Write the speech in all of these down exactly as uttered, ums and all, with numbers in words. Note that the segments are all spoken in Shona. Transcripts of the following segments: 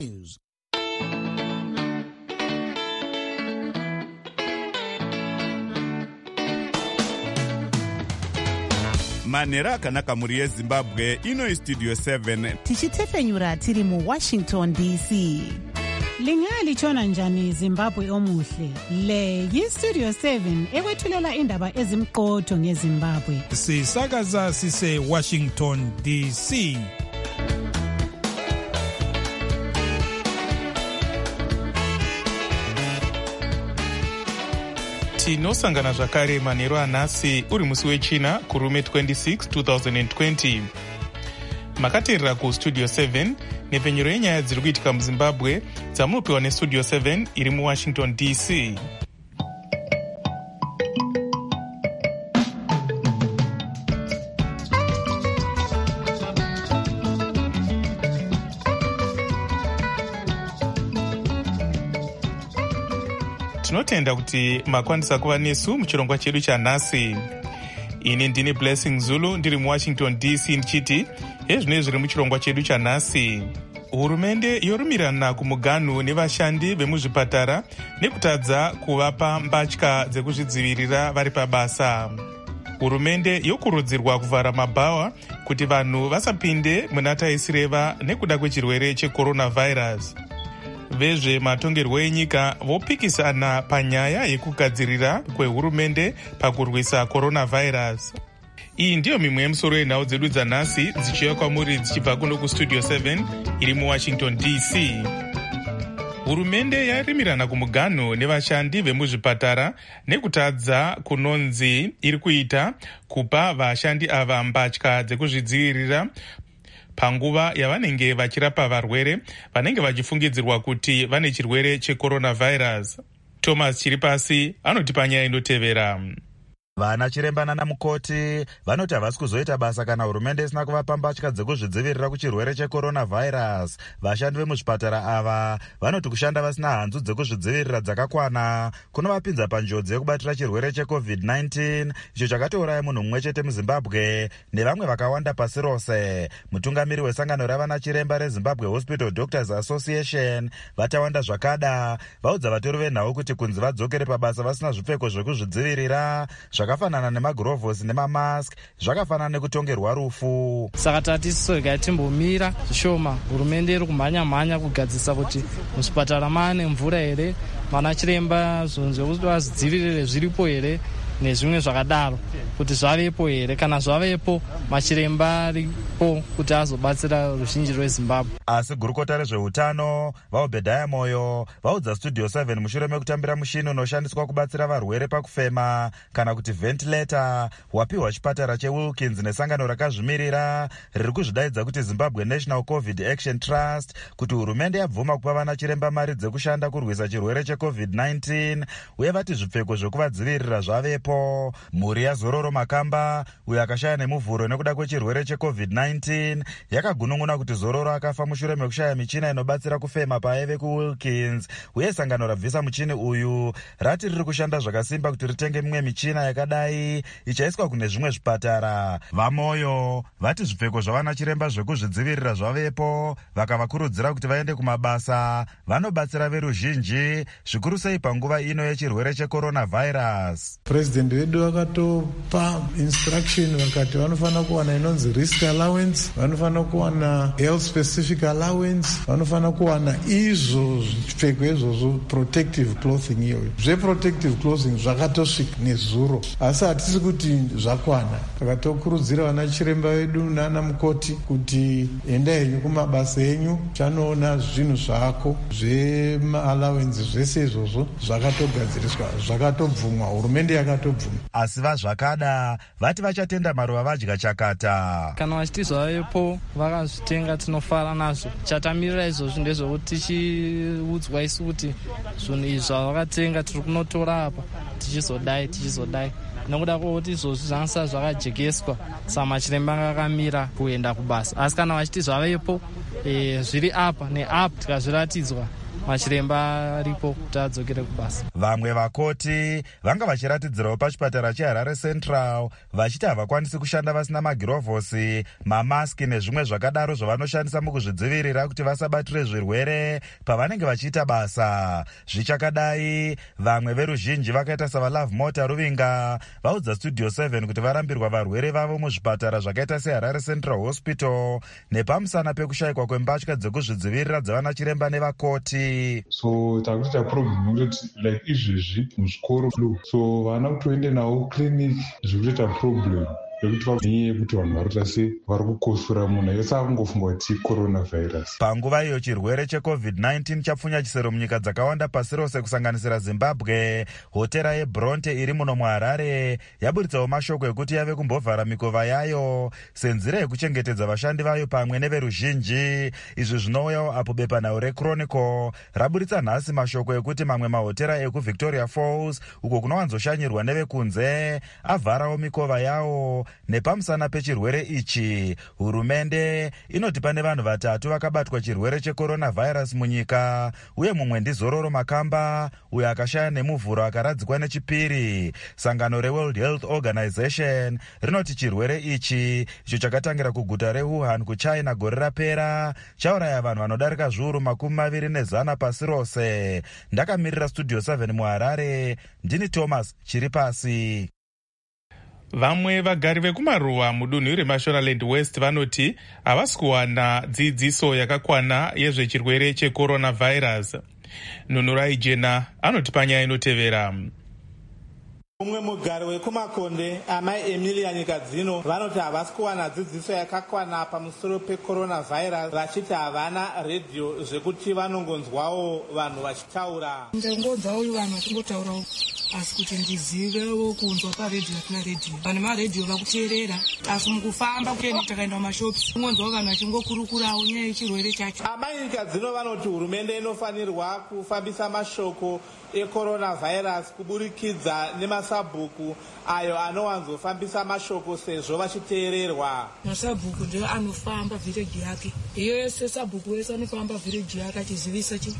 News. manhero akanaka mhuri yezimbabwe. ino studio seven tichitefenyura tiri mu Washington D C. Lingalitshona njani Zimbabwe omuhle? Le yi Studio seven ekwethulela indaba ezimqotho ngeZimbabwe. Sisakaza sise Washington D C. Tinosangana zvakare manhero anhasi uri musi wechina kurume twenty-six two thousand twenty. Makateerera kustudio seven nepfenyuro yenyaya dziri kuitika muzimbabwe dzamunopiwa nestudio seven iri muwashington D C. Tinotenda kuti makwanisa kuva nesu muchirongwa chedu chanhasi. Ini ndini Blessing Zulu ndiri muwashington D C ndichiti hezvino zviri muchirongwa chedu chanhasi. Hurumende yorumirana kumuganhu nevashandi vemuzvipatara nekutadza kuvapa mbatya dzekuzvidzivirira vari pabasa. Hurumende yokurudzirwa kuvhara mabhawa kuti vanhu vasapinde muna taisireva nekuda kwechirwere checoronavirus. Vezvematongerwo enyika vopikisana panyaya yekugadzirira kwehurumende pakurwisa coronavirus. Iyi ndiyo mimwe yemusoro yenhau dzedu dzanhasi dzichiuya kwamuri dzichibva kuno kustudio seven iri muwashington D C. Hurumende yarimirana kumuganho nevashandi vemuzvipatara nekutadza kunonzi iri kuita kupa vashandi ava mbatya dzekuzvidzivirira panguva yavanenge vachirapa varwere vanenge vachifungidzirwa kuti vane chirwere checoronavirus. Thomas Chiripasi anotipa nyaya inotevera. Vana chiremba nana mukoti vanoti havasi kuzoita basa kana hurumende isina kuvapa mbatya dzekuzvidzivirira kuchirwere checoronavirus. Vashandi vemuzvipatara ava vanoti kushanda vasina hanzu dzekuzvidzivirira dzakakwana kunovapinza panjodzi yekubatira chirwere checovid nineteen icho chakatouraya munhu mumwe chete muZimbabwe nevamwe vakawanda pasi rose. Mutungamiri wesangano ravana chiremba reZimbabwe Hospital Doctors Association Vatawanda Zvakada vaudza vatori venhau kuti kunzi vadzokere pabasa vasina zvipfeko zvekuzvidzivirira zvakafanana nemagirovhosi nemamask zvakafanana nekutongerwa rufu. Saka tatisisoga timbomira zvishoma. Hurumende iri kumhanya mhanya kugadzisa kuti muzvipatara mane mvura here, vana chiremba zvinhu zvekuti vadzivirire zviripo here nezvimwe zvakadaro kuti zvavepo here. Kana zvavepo machiremba aripo kuti azobatsira ruzhinji rweZimbabwe. Asi gurukota rezveutano vaObhedhaya Moyo vaudza studio seven mushure mekutambira mushini unoshandiswa kubatsira varwere pakufema kana kuti ventilator wapiwa chipatara cheWilkins nesangano rakazvimirira riri kuzvidaidza kuti Zimbabwe National COVID Action Trust kuti hurumende yabvuma kupa vana chiremba mari dzekushanda kurwisa chirwere checovid nineteen uye vati zvipfeko zvekuvadzivirira zvavepo. Mhuri yaZororo Makamba uyo akashaya nemuvhuro nekuda kwechirwere checovid nineteen yakagunun'una kuti Zororo akafa mushure mekushaya michina inobatsira kufema paaive kuWilkins uye sangano rabvisa muchini uyu rati riri kushanda zvakasimba kuti ritenge mimwe michina yakadai ichaiswa kune zvimwe zvipatara. Vamoyo vati zvipfeko zvavana chiremba zvekuzvidzivirira zvavepo vakavakurudzira kuti vaende kumabasa vanobatsira veruzhinji zvikuru sei panguva ino yechirwere checoronavirus. President wedu wakatopa instruction vakati vanofana kuwana inonzi risk allowance, vanofana kuwana health specific allowance, vanofana kuwana izvo zvipfeko izvozvo protective clothing. Iyo zveprotective clothing zvakatosvika nezuro asi hatisi kuti zvakwana. Takatokurudzira vana chiremba vedu nana mukoti kuti enda henyu kumabasa enyu chanoona zvinhu zvako zvemaallowance zvese izvozvo zvakatogadziriswa zvakatobvumwa. Hurumende yakatobvuma. Asi vaZvakada vati vachatenda maruva vadya chakata. Kana vachiti zvavepo vakazvitenga tinofara nazvo. Chatamirira izvozvo ndezvokuti tichiudzwa isu kuti zvinhu izvi zvavakatenga tiri kunotora apa tichizodai tichizodai nekuda kwokuti izvozvo zvansa zvakajegeswa saka machiremba akamira kuenda kubasa. Asi kana vachiti zvavepo e, zviri apa neapa tikazviratidzwa machiremba aripo kuti adzokere kubasa. Vamwe vakoti vanga vachiratidzirawo pachipatara cheHarare Central vachiti havakwanisi kushanda vasina magirovhosi, mamaski nezvimwe zvakadaro zvavanoshandisa mukuzvidzivirira kuti vasabatire zvirwere pavanenge vachiita basa. Zvichakadai, vamwe veruzhinji vakaita savalove mota Ruvinga vaudza Studio seven kuti varambirwa varwere vavo muzvipatara zvakaita seHarare Central Hospital nepamusana pekushayikwa kwembatya dzekuzvidzivirira dzavana chiremba nevakoti. So takuita problem like izvezvi muzvikoro flu, so vana kutoende nawo clinic zvikuita problem yekuti kuti vanhu varikuita se vari kukosora munhu yose akungofunga kuti coronavirus. Panguva iyo chirwere checovid nineteen chapfunya chisero munyika dzakawanda pasi rose kusanganisira Zimbabwe, hotera yeBronte iri muno muHarare yaburitsawo mashoko ekuti yave kumbovhara mikova yayo senzira yekuchengetedza vashandi vayo pamwe neveruzhinji. Izvi zvinouyawo apo bepanhau reChronicle raburitsa nhasi mashoko ekuti mamwe mahotera ekuVictoria Falls uko kunowanzoshanyirwa nevekunze avharawo mikova yawo. Nepamusana pechirwere ichi, hurumende inoti pane vanhu vatatu vakabatwa chirwere checoronavirus munyika, uye mumwe ndiZororo Makamba uyo akashaya nemuvhuro akaradzikwa nechipiri. Sangano reWorld Health Organization rinoti chirwere ichi icho chakatangira kuguta reWuhan kuChina gore rapera chauraya vanhu vanodarika zviuru makumi maviri nezana pasi rose. Ndakamirira Studio seven muHarare, ndini Thomas Chiripasi. Vamwe vagari vekumaruwa mudunhu reMashonaland West vanoti havasi kuwana dzidziso yakakwana yezvechirwere checoronavirus. Nunurai Jena anoti panyaya inotevera. Umwe mugari wekumakonde amai Emilia nyika dzino vanoti havasi kuwana dzidziso yakakwana pamusoro pecoronavirus, vachiti havana redhiyo zvekuti vanongonzwawo vanhu vachitaura. Ndangonzwa uyu vanhu vachingotaurawo asi kuti ndizivewo kunzwa paredhiyo atina redhiyo. Pane maredhiyo vakuteerera asi mukufamba kuenda takaenda mumashopi ungonzwawo vanhu vachingokurukurawo nyaya yechirwere chacho. Amai nyika dzino vanoti hurumende inofanirwa kufambisa mashoko ecoronavirus kuburikidza nemasabhuku ayo anowanzofambisa mashoko sezvo vachiteererwa. Masabhuku ndiyo anofamba vhireji yake, iyo yese sabhuku yese anofamba vhireji yake achizivisa chi.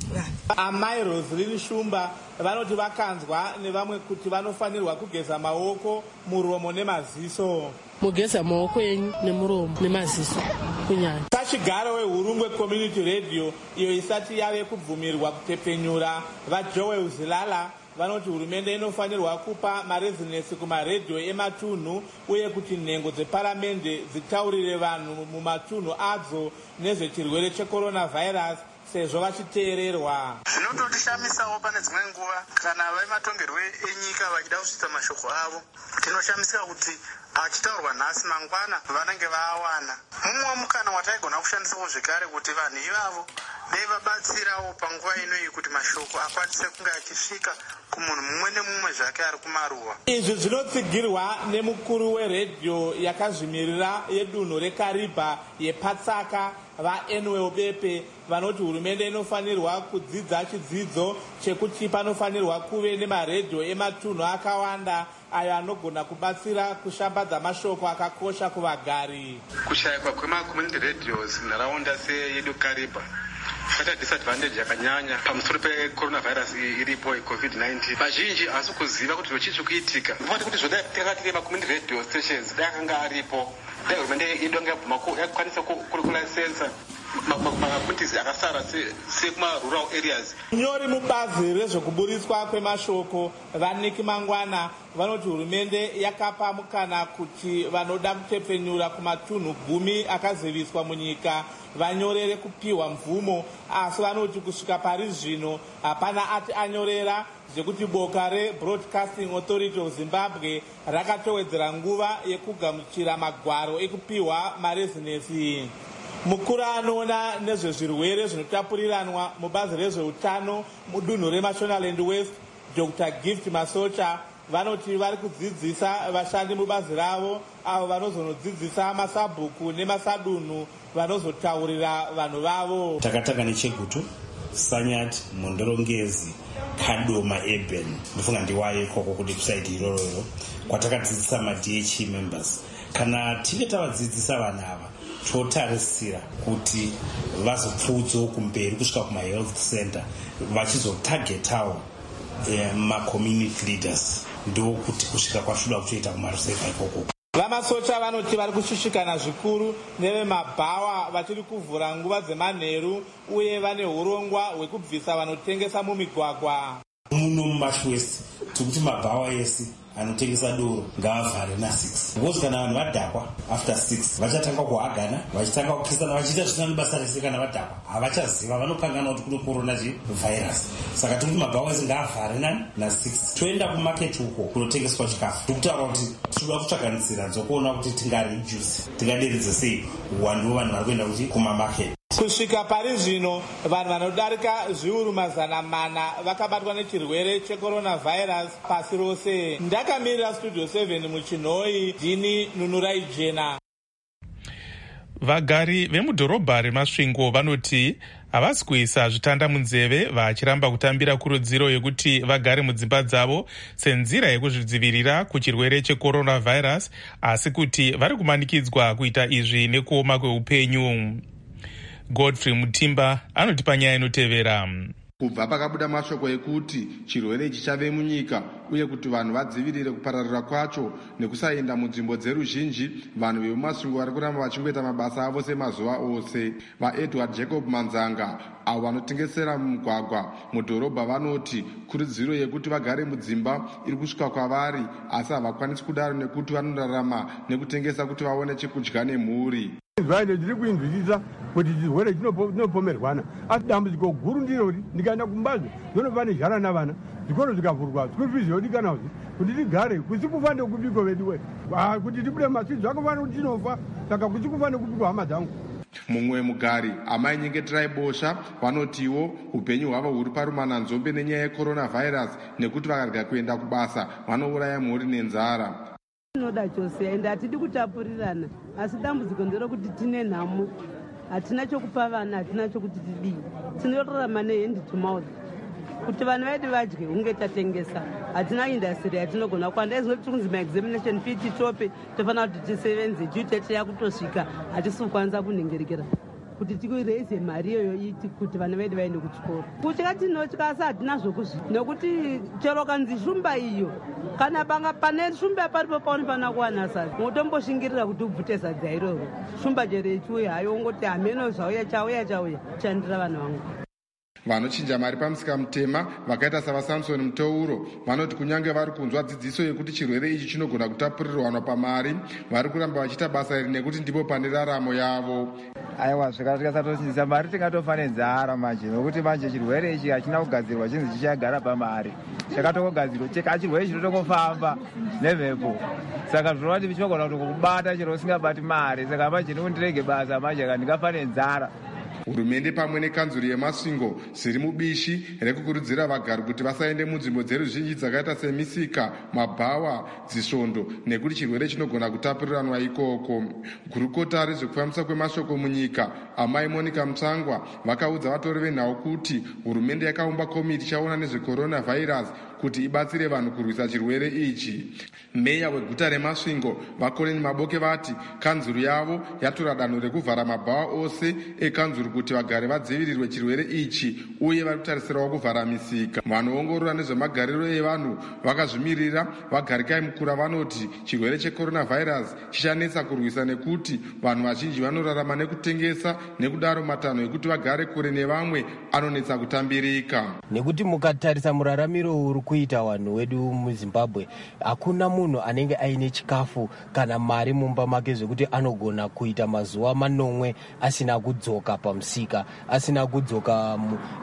Amai Roslyn Shumba vanoti vakanzwa nevamwe kuti vanofanirwa kugeza maoko, muromo nemaziso. Mugeza maoko enyu nemuromo nemaziso kunyanya. Pachigaro weHurungwe Community Radio iyo isati yave kubvumirwa kutepenyura, vaJoel Zilala vanoti hurumende inofanirwa kupa marezinesi kumaredhiyo ematunhu uye kuti nhengo dzeparamende dzitaurire vanhu mumatunhu adzo nezvechirwere checoronavirus sezvo vachiteererwa. Zvinototishamisawo pane dzimwe nguva kana vematongerwe enyika vachida kusvitsa mashoko avo, tinoshamisika kuti achitaurwa nhasi mangwana vanenge vaawana. Mumwe mukana wataigona kushandisawo zvekare kuti vanhu ivavo veivabatsirawo panguva inoyi kuti mashoko akwanise kunge achisvika kumunhu mumwe nemumwe zvake ari kumaruwa. Izvi zvinotsigirwa nemukuru weredhiyo yakazvimirira yedunhu reKariba yePatsaka vaEnwell Bepe vanoti hurumende inofanirwa kudzidza chidzidzo chekuti panofanirwa kuve nemaredhiyo ematunhu akawanda ayo anogona kubatsira kushambadza mashoko akakosha kuvagari. Kushayikwa kwema-community radios nharaunda seyedu Kariba zvakaita disadvantage yakanyanya pamusoro pecoronavirus iripo yecovid nineteen. Vazhinji hasi kuziva kuti zvochinzi kuitika. Ndofati kuti zvodai takati ma-community radio stations dai akanga aripo, dai hurumende yedu yakakwanisa kulisensa makommunitizi akasara sekumarural areas. Nyori mubazi rezvekuburiswa kwemashoko vaNiki Mangwana vanoti hurumende yakapa mukana kuti vanoda kutepenyura kumatunhu gumi akaziviswa munyika vanyorere kupiwa mvumo, asi vanoti kusvika pari zvino hapana ati anyorera, zvekuti boka reBroadcasting Authority of Zimbabwe rakatowedzera nguva yekugamuchira magwaro ekupiwa marezinesi. Mukuru anoona nezvezvirwere zvinotapuriranwa mubazi rezveutano mudunhu reMashonaland West Doctor Gift Masocha vanoti vari kudzidzisa vashandi mubazi ravo avo vanozonodzidzisa masabhuku nemasadunhu vanozotaurira vanhu vavo. Takataka nechegutu Sanyati Mondorongezi Kadoma Eben ndofunga ndiwayo ikoko kuti kusaiti iroro kwatakadzidzisa ma-D H E members. Kana tinge tavadzidzisa vana ava totarisira kuti vazopfuudzawo kumberi kusvika kumahealth center vachizotagetawo eh, macommunity leaders ndokuti kusvika kwashuda kutoita kumaruseva ikoko. Vamasocha vanoti vari kushushikana zvikuru nevemabhawa vachiri kuvhura nguva dzemanheru uye vane urongwa hwekubvisa vanotengesa mumigwagwa. Muno mumashwesi tikuti mabhawa ese anotengesa doro ngaavhare nasix because kana vanhu vadhakwa after six vachatanga kuhagana vachitanga kupesana vachiita zvisina nebasa rese. Kana vadhakwa havachaziva vanokangana kuti kuno korona chivhairasi. Saka tikuti mabhawa ese ngaavhare nani nasix toenda kumaketi uko kunotengeswa chikafu. Tikutaura kuti tinoda kutsvaga nzira dzokuona kuti tingarejusi tingaderedza sei uwandu hwevanhu vari kuenda kuti kumamaketi. Kusvika pari zvino vanhu vanodarika zviuru mazana mana vakabatwa nechirwere checoronavirus pasi rose. Ndakamirira Studio seven muchinhoi, Dini Nunurai Jena. Vagari vemudhorobha reMasvingo vanoti havasi kuisa zvitanda munzeve vachiramba kutambira kurudziro yekuti vagare mudzimba dzavo senzira yekuzvidzivirira kuchirwere checoronavirus, asi kuti vari kumanikidzwa kuita izvi nekuoma kweupenyu. Godfrey Mutimba anotipa nyaya inotevera. Kubva pakabuda mashoko ekuti chirwere ichi chave munyika uye kuti vanhu vadzivirire kupararira kwacho nekusaenda munzvimbo dzeruzhinji, vanhu vemumasvingo vari kuramba vachingoita mabasa avo semazuva ose. VaEdward Jacob Manzanga avo vanotengesera mumugwagwa mudhorobha vanoti kurudziro yekuti vagare mudzimba iri kusvika kwavari, asi havakwanisi kudaro nekuti vanorarama nekutengesa kuti vaone chekudya nemhuri. Zvaine ndiri kuinzwisisa kuti chirwere chinopomerwana, asi dambudziko guru ndiroti ndikaenda kumbazo ndinobva nezhara navana, zvikoro zvikavhurwa, school fees yodikanazve kuti tigare, kusi kufa nekubiko vedu we kuti tibude masvidzo akufana kuti tinofa, saka kusi kufa nekubiko hama dzangu. Mumwe mugari amai Nyengeterai Bosha vanotiwo upenyu hwavo huri parumana nzombe nenyaya yecoronavirus nekuti vakarega kuenda kubasa vanouraya mhuri nenzara. Tinoda chose ende hatidi kutapurirana, asi dambudziko nderokuti tine nhamo, hatina chokupa vana, hatina chokuti tidii, tinorarama nehendi to mouth. Kuti vanhu vedu vadye hunge tatengesa, hatina industry yatinogona kuanda. Izinoti kunzi maexamination fee titope, tofanira kuti tisevenze due date yakutosvika, hatisi kukwanisa kunhengerekera kuti tikureise mari iyoyo kuti vanhu vedu vaende kuchikoro. Kutya tinotya asi hatina zvokuzvita, nekuti chero kanzi shumba iyo kana panga pane shumba paripo paunofanira kuwana sadza, unotomboshingirira kuti ubvute sadza iroro. Shumba chero ichiuya hayo ungoti hameno zvauya chauya chauya chandira vanhu vangu. Vanochinja mari pamusika mutema vakaita savaSamson Mutouro vanoti kunyange vari kunzwa dzidziso yekuti chirwere ichi chinogona kutapurirwana pamari, vari kuramba vachiita basa iri nekuti ndipo pane raramo yavo. Aiwa, zvikasatochinjisa mari tingatofa nenzara manje, nokuti manje chirwere ichi hachina kugadzirwa chinzi chichagara pamari, chakatongogadzirwa cheka chirwere chinotongofamba nemhepo. Saka zvinova kuti chinogona kutokubata chero usingabati mari, saka manje ndikundirege basa manje kandingafa nenzara. Hurumende pamwe nekanzuri yeMasvingo ziri mubishi rekukurudzira vagari kuti vasaende munzvimbo dzeruzhinji dzakaita semisika, mabhawa, dzisvondo nekuti chirwere chinogona kutapuriranwa ikoko. Gurukota rezvekufambisa kwemashoko munyika amai Monica Mutsangwa vakaudza vatori venhau kuti hurumende yakaumba komiti chaona nezvecoronavirus kuti ibatsire vanhu kurwisa chirwere ichi. Meya weguta reMasvingo vaKoleni Maboke vati kanzuru yavo yatora danho rekuvhara mabhawa ose ekanzuru kuti vagari vadzivirirwe chirwere ichi uye vari kutarisirawo kuvhara misika. Vanoongorora nezvemagariro evanhu vakazvimirira vagarikai mukura vanoti chirwere checoronavirus chichanetsa kurwisa nekuti vanhu vazhinji vanorarama nekutengesa, nekudaro matanho ekuti vagare kure nevamwe anonetsa kutambirika. Nekuti mukatarisa muraramiro uri kuita vanhu wedu muZimbabwe, hakuna munhu anenge aine chikafu kana mari mumba make zvekuti anogona kuita mazuva manomwe asina kudzoka pamusika, asina kudzoka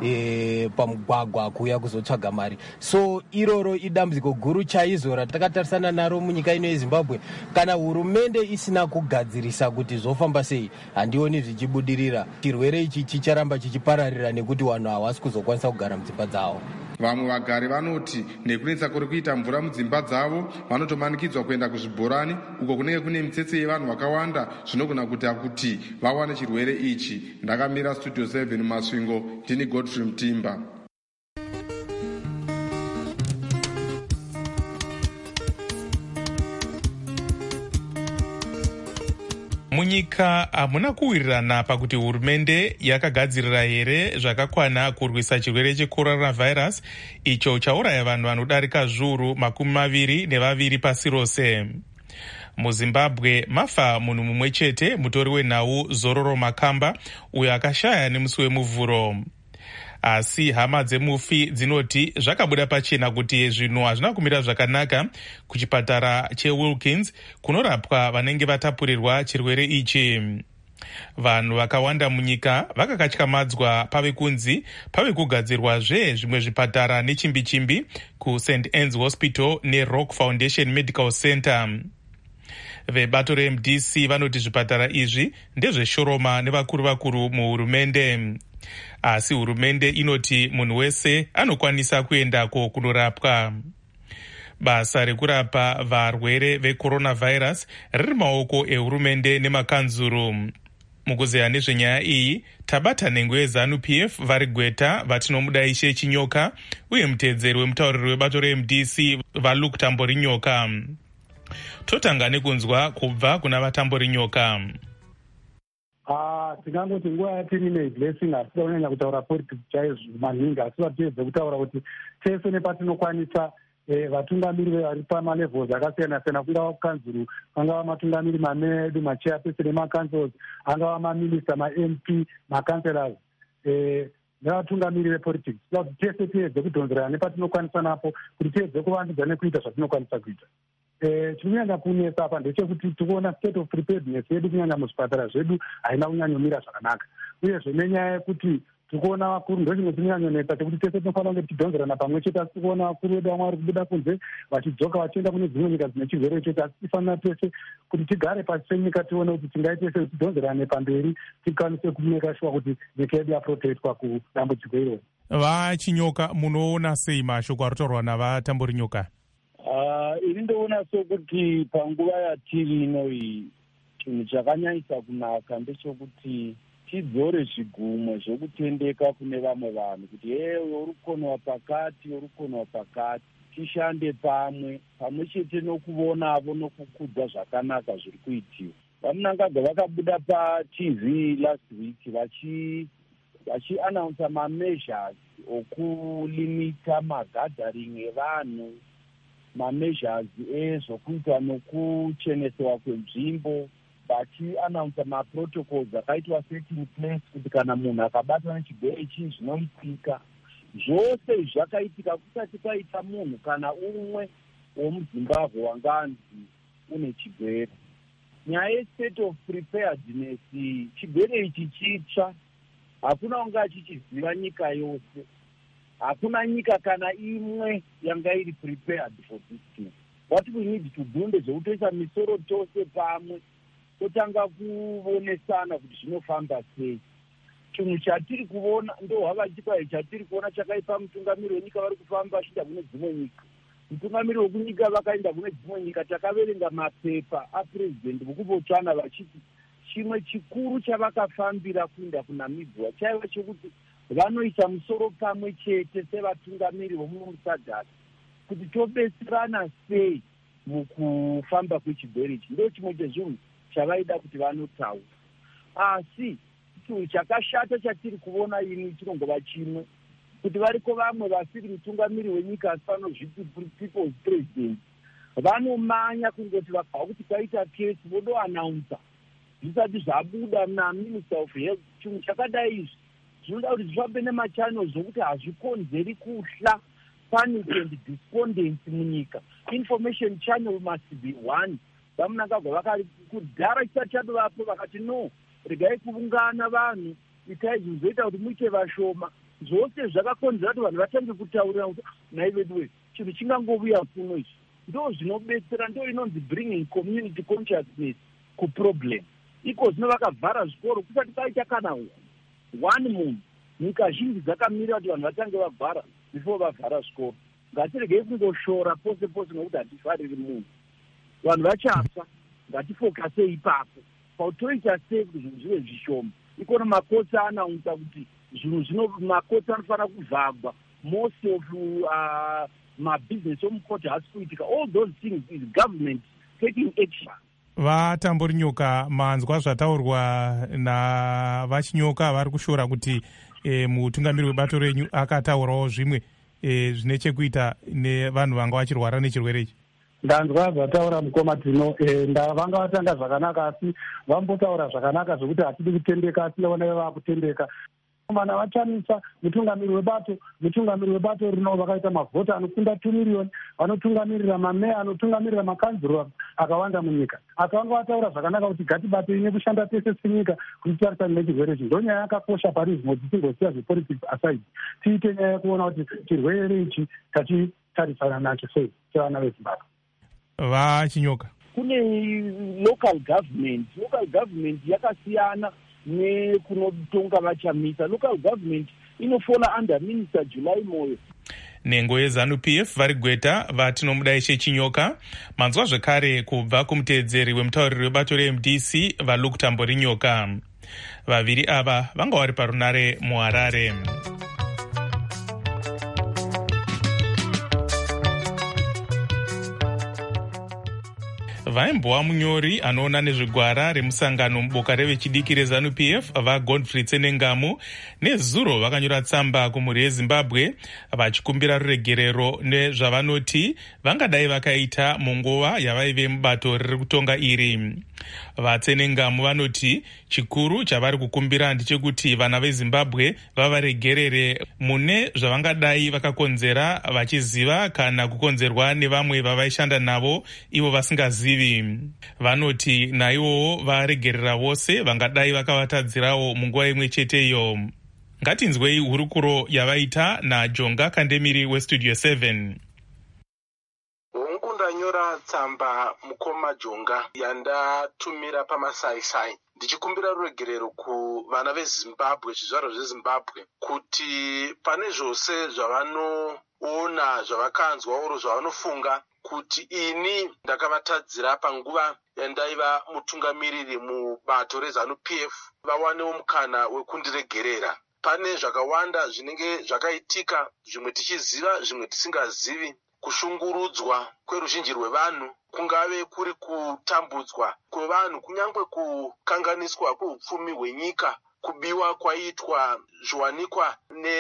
e, pamugwagwa kuuya kuzotsvaga mari. So iroro idambudziko guru chaizvo ratakatarisana naro munyika ino yeZimbabwe. Kana hurumende isina kugadzirisa kuti zvofamba sei, handioni zvichibudirira. Chirwere ichi chicharamba chichipararira nekuti vanhu havasi kuzokwanisa kugara mudzimba dzavo. Vamwe vagari vanoti nekunetsa kuri kuita mvura mudzimba dzavo vanotomanikidzwa kuenda kuzvibhorani uko kunenge kune mitsetse yevanhu vakawanda zvinogona kuita kuti vawane chirwere ichi. Ndakamira Studio seven Masvingo, ndini Godfrey Mutimba. Munyika hamuna kuwirirana pakuti hurumende yakagadzirira here zvakakwana kurwisa chirwere checoronavirus icho chauraya vanhu vanodarika zviuru makumi maviri nevaviri pasi rose. MuZimbabwe mafa munhu mumwe chete, mutori wenhau Zororo Makamba, uyo akashaya nemusi wemuvhuro. Asi hama dzemufi dzinoti zvakabuda pachena kuti zvinhu hazvina kumira zvakanaka kuchipatara cheWilkins kunorapwa vanenge vatapurirwa chirwere ichi. Vanhu vakawanda munyika vakakatyamadzwa pave kunzi pave kugadzirwazve zvimwe zvipatara nechimbi-chimbi kuSaint Anne's Hospital neRock Foundation Medical Center. Vebato reM D C vanoti zvipatara izvi ndezveshoroma nevakuru vakuru muhurumende. Asi hurumende inoti munhu wese anokwanisa kuendako kunorapwa. Basa rekurapa varwere vecoronavirus riri maoko ehurumende nemakanzuru. Mukuzeya nezvenyaya iyi tabata nhengo yeZanu P F vari Gweta vatinomudaishe Chinyoka uye muteedzeri wemutauriri webato reM D C vaLuke Tamborinyoka. Totanga nekunzwa kubva kuna vaTamborinyoka. Ah, tingangoti nguva yatiri neblessing asi kunyanya kutaura politics chaizvo maningi, asi vatiedze kutaura kuti tese nepatinokwanisa vatungamiri vari pamalevels akasiyana siyana, kungava kukanzuru, angava matungamiri mameya edu, machairperson emacancels, angava maminista, maM P, macancelors nevatungamiri vepolitics, kuti tese tiedze kudhonzerana nepatinokwanisa napo kuti tiedze kuvandudza nekuita zvatinokwanisa kuita. Chinyanya kunesa apa ndechekuti tikuona state of preparedness yedu kunyanya muzvipatara zvedu haina kunyanyomira zvakanaka, uyezve nenyaya yekuti tikuona vakuru ndochimwe chinyanyonetsa chekuti tese tinofanira kunge tichidhonzerana pamwe chete, asi tikuona vakuru vedu vamwe vari kubuda kunze vachidzoka vachienda kune dzimwe nyika dzine chirwere ichocho, asi tifanira tese kuti tigare pasi senyika tione kuti tingaite sei tidhonzerane pamberi tikwanise kumeka shuwa kuti nyika yedu yaprotectwa kudambudziko iroro. VaChinyoka, munoona sei mashoko aritaurwa navaTamborinyoka? Uh, ini ndoona sokuti panguva yatiri ino iyi chinhu chakanyanyisa kunaka ndechekuti tidzore zvigumo zvekutendeka kune vamwe vanhu kuti hey, uri kukonwa pakati uri kukonwa pakati, tishande pamwe pamwe chete nokuvonavo nokukudza zvakanaka zviri kuitiwa. Vamunangagwa vakabuda paT V last week vachi vachiannounce mameasures okulimita magathering evanhu, mameasures ezvokuita nokuchenesewa kwenzvimbo, vachiannounce maprotocols akaitwa set in place kuti kana munhu akabatwa nechirwere ichi zvinoitika. Zvose zvakaitika kusati kwaita munhu kana umwe womuZimbabwe wanganzi une chirwere. Nyaya yestate of preparedness, chirwere ichi chitsva, hakuna unga achichiziva nyika yose. Hakuna nyika kana imwe yanga iri prepared for this thing. What we need to do ndezvekutoisa misoro tose pamwe, totanga kuonesana kuti zvinofamba sei. Chinhu chatiri kuona ndohava chikwai chatiri kuona chakaipa mutungamiri wenyika vari kufamba vachienda kune dzimwe nyika. Mutungamiri wekunyika vakaenda kune dzimwe nyika, takaverenga mapepa apurezidendi vokubotswana vachiti chimwe chikuru chavakafambira kuenda kuNamibia chaiva chekuti vanoisa musoro pamwe chete sevatungamiri vomusadhaka kuti tobetserana sei mukufamba kwechirwere ichi. Ndo chimwe chezvinhu chavaida kuti vanotaura. Asi chinhu chakashata chatiri kuona ini chinongova chimwe, kuti variko vamwe vasiri mutungamiri wenyika asi vanozviti people's president vanomanya kungoti vakava kuti kwaita kesi vodoanaunsa zvisati zvabuda naminister of health. Chinhu chakadai izvi zvinoda kuti zvifambe nemachannels zokuti hazvikonzeri kuhla, panic and despondency munyika. Information channel must be one. Vamunangagwa vakati kudhara chisati chatovapo vakati no, regai kuungana vanhu, itai zvinhu zvoita kuti muite vashoma. Zvose zvakakonzera kuti vanhu vatange kutaurira kuti nai vedu we chinhu chingangovuya kuno izvi. Ndo zvinobetsera, ndo inonzi bringing community consciousness kuproblem. Iko zvino vakavhara zvikoro kusati kwaita kana one munhu. Nyika zhinji dzakamira kuti vanhu vatange vavhara before vavhara zvikoro. Ngatiregei kungoshora pose pose nokuti hatifariri munhu. Vanhu vachafa, ngatifokasei ipapo pautoita sei kuti zvinhu zvive zvishoma. Ikona makotsi anaunza kuti zvinhu zvino makotsi anofanira kuvhagwa, most of uh, mabusiness omukoti hasi kuitika. All those things is government taking action. vatambori-nyoka, manzwa zvataurwa navachinyoka vari kushora kuti e, mutungamiri webato renyu akataurawo zvimwe e, zvine chekuita nevanhu vanga vachirwara nechirwere ichi. ndanzwa zvataura mukoma tino e, ndavanga vatanga zvakanaka, asi vambotaura zvakanaka zvokuti hatidi kutendeka, asi ndaona vava kutendeka. Vana vachamisa mutungamiri webato mutungamiri webato rino vakaita mavhota anokunda two million vanotungamirira mameya anotungamirira makanzuro akawanda munyika. Asi vanga vataura zvakanaka kuti gatibate ine kushanda tese senyika kuti tarisane nechirwere ichi. Ndo nyaya yakakosha parizvino tisingosiya zvepolitics aside, tiite nyaya yekuona kuti chirwere ichi tachitarisana nacho sei sevana vezimbabwe. Vachinyoka, kune local government local government yakasiyana nekunotonga vachamisa. Local government inofona under Minister July Moyo. Nengo yeZANU-P F vari gweta vatinomudaishe Chinyoka. Manzwa zvekare kubva kumuteedzeri wemutauriri webato re-M D C vaLuke Tambori-Nyoka. Vaviri ava vanga vari parunare muHarare. Vaimbova munyori anoona nezvigwara remusangano muboka revechidiki reZANU-P F vaGodfrey Tsenengamu nezuro vakanyora tsamba kumhuri yeZimbabwe vachikumbira ruregerero nezvavanoti vangadai vakaita munguva yavaive mubato riri kutonga iri. VaTsenengamu vanoti chikuru chavari kukumbira ndechekuti vana veZimbabwe vavaregerere mune zvavangadai vakakonzera vachiziva kana kukonzerwa nevamwe vavaishanda navo ivo vasingazivi. Vanoti naivowo varegerera vose vangadai vakavatadzirawo munguva imwe cheteyo. Ngatinzwei hurukuro yavaita naJonga Kandemiri weStudio seven. Ndanyora tsamba mukoma Jonga yandatumira pamasaisai ndichikumbira ruregerero kuvana veZimbabwe, zvizvarwa zveZimbabwe, kuti pane zvose zvavanoona, zvavakanzwa oro zvavanofunga kuti ini ndakavatadzira panguva yandaiva mutungamiriri mubato reZANU-P F vawanewo mukana wekundiregerera. Pane zvakawanda zvinenge zvakaitika, zvimwe tichiziva zvimwe tisingazivi. Kushungurudzwa kweruzhinji rwevanhu, kungave kuri kutambudzwa kwevanhu, kunyangwe kukanganiswa kweupfumi hwenyika, kubiwa kwaitwa zviwanikwa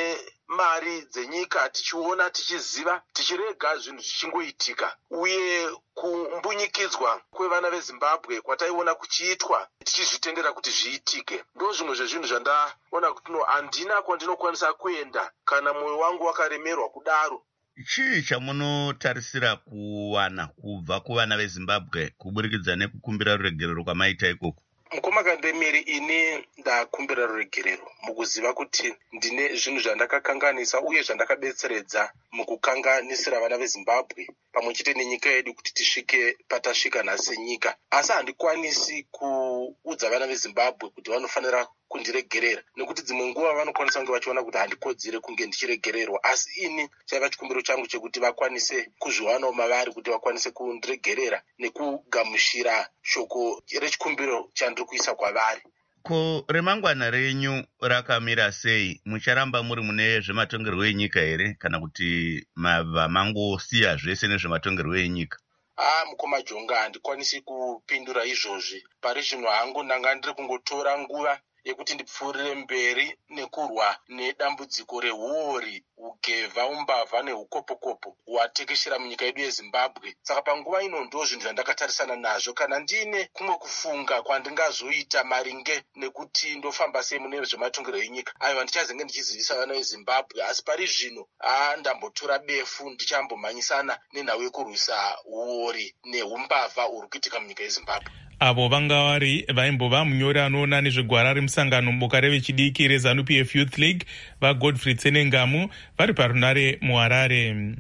nemari dzenyika, tichiona, tichiziva, tichirega zvinhu zvichingoitika, uye kumbunyikidzwa kwevana veZimbabwe kwataiona kuchiitwa tichizvitendera kuti zviitike. Ndo zvimwe zvezvinhu zvandaona kuti no handina kwandinokwanisa kuenda kana mwoyo wangu wakaremerwa kudaro. Chii chamunotarisira kuwana kubva kuvana veZimbabwe kuburikidza nekukumbira ruregerero kwamaita ikoko? Mukoma Kandemiri, ini ndakumbira ruregerero mukuziva kuti ndine zvinhu zvandakakanganisa uye zvandakabetseredza mukukanganisira vana veZimbabwe pamwe chete nenyika yedu kuti tisvike patasvika nhasi nyika. Asi handikwanisi kuudza vana veZimbabwe kuti vanofanira kundiregerera, nekuti dzimwe nguva vanokwanisa kunge vachiona kuti handikodzere kunge ndichiregererwa. Asi ini chaiva chikumbiro changu chekuti vakwanise kuzviwanawo mavari kuti vakwanise kundiregerera nekugamushira shoko rechikumbiro chandiri kuisa kwavari. Ko remangwana renyu rakamira sei? Mucharamba muri mune zvematongerwo enyika here kana kuti mabva mangosiya zvese nezvematongerwo enyika? Ah, mukoma Jonga, handikwanisi kupindura izvozvi. Pari zvino hangu ndanga ndiri kungotora nguva yekuti ndipfuurire mberi nekurwa nedambudziko rehuori, ugevha, umbavha nehukopokopo hwatekeshera munyika yedu yeZimbabwe. Saka panguva ino ndo zvinhu zvandakatarisana nazvo, kana ndine kumwe kufunga kwandingazoita maringe nekuti ndofamba sei mune zvematongerwo enyika, aiwa ndichazenge ndichizivisa vana veZimbabwe. Asi pari zvino ah, ndambotora befu ndichambomhanyisana nenhau yekurwisa huori nehumbavha huri kuitika munyika yeZimbabwe. Avo vanga vari vaimbova munyori anoona nezvigwara remusangano muboka revechidiki reZANU-P F Youth League vaGodfrey Tsenengamu vari parunare muHarare.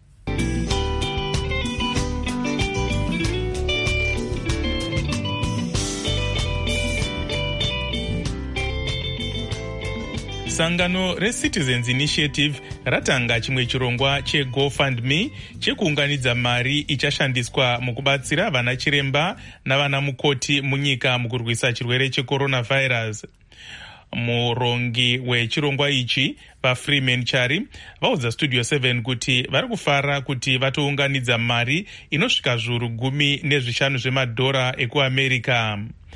Sangano reCitizens Initiative ratanga chimwe chirongwa cheGoFundMe chekuunganidza mari ichashandiswa mukubatsira vana chiremba navana mukoti munyika mukurwisa chirwere checoronavirus. Murongi wechirongwa ichi vaFreeman Chari vaudza Studio seven kuti vari kufara kuti vatounganidza mari inosvika zviuru gumi nezvishanu zvemadhora ekuAmerica.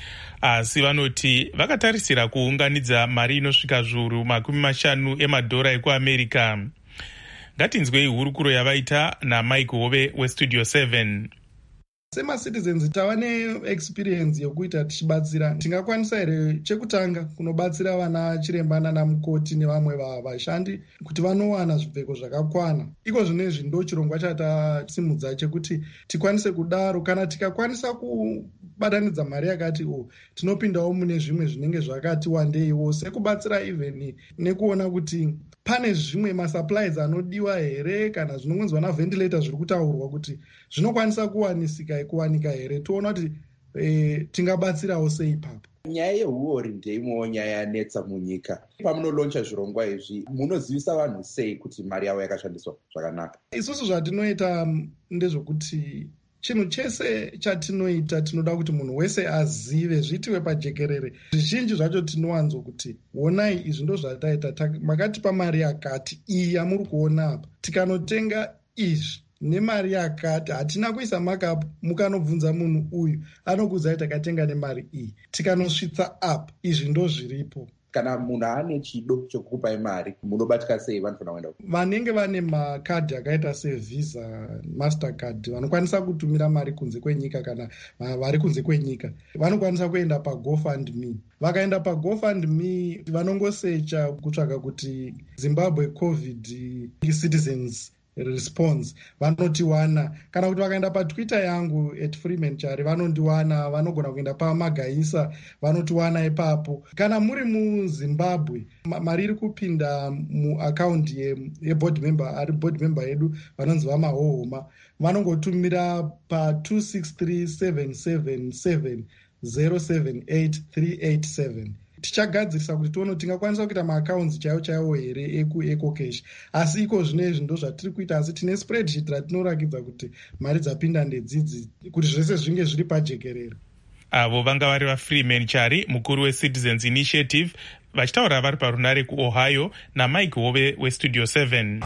Asi vanoti vakatarisira kuunganidza mari inosvika zviuru makumi mashanu emadhora ekuAmerica. Ngatinzwei hurukuro yavaita naMike Hove weStudio seven. SemaCitizens tava neexperience yokuita tichibatsira. Tingakwanisa here chekutanga kunobatsira vana chiremba nana mukoti nevamwe vashandi kuti vanowana zvipfeko zvakakwana. Iko zvinezvi ndo chirongwa chatasimudza chekuti tikwanise kudaro kana tikakwanisa kubatanidza mari yakati o tinopindawo mune zvimwe zvinenge zvakati wandeiwo sekubatsira even nekuona kuti pane zvimwe masupplies anodiwa here kana zvinongonzwa naventilator zviri kutaurwa kuti zvinokwanisa kuwanisika kuwanika here. Toona kuti e, tingabatsirawo sei ipapo. Nyaya yehuori ndeimwewo nyaya yanetsa munyika. Pamunoloncha zvirongwa izvi munozivisa vanhu sei kuti mari yavo yakashandiswa zvakanaka? Isusu zvatinoita ndezvokuti chinhu chese chatinoita tinoda kuti munhu wese azive, zvitiwe pajekerere. Zvizhinji zvacho tinowanzo kuti onai izvi ndo zvataita, makatipa mari yakati iyi yamuri kuona apa, tikanotenga izvi nemari yakati hatina kuisa makapu, mukanobvunza munhu uyu anokuudzai takatenga nemari iyi, tikanosvitsa apa izvi ndo zviripo. Kana munhu ane chido chokukupai mari munobatika sei vanofana kuenda? Vanenge vane makadhi akaita sevisa, mastercard vanokwanisa kutumira mari kunze kwenyika kana vari kunze kwenyika vanokwanisa kuenda paGoFundMe. Vakaenda paGoFundMe vanongosecha kutsvaga kuti Zimbabwe COVID Citizens Response vanotiwana, kana kuti vakaenda patwitter yangu at Freeman Chari vanondiwana, vanogona kuenda paMagaisa vanotiwana ipapo. Kana muri muZimbabwe mari iri kupinda muakaundi yeboard member, ari board member yedu vanonzi vaMahohoma, vanongotumira pa two six three seven seven seven zero seven eight three eight seven. Tichagadzirisa kuti tione tingakwanisa kuita maaccounts chaiwo chaiwo here eku EcoCash. Asi iko zvinezvi ndo zvatiri kuita, asi tine spreadsheet ratinorakidza kuti mari dzapinda ndedzidzi kuti zvese zvinge zviri pajekerere. Avo vanga vari vaFreeman Chari, mukuru weCitizens Initiative, vachitaura vari parunare kuOhio, naMike Hove weStudio seven.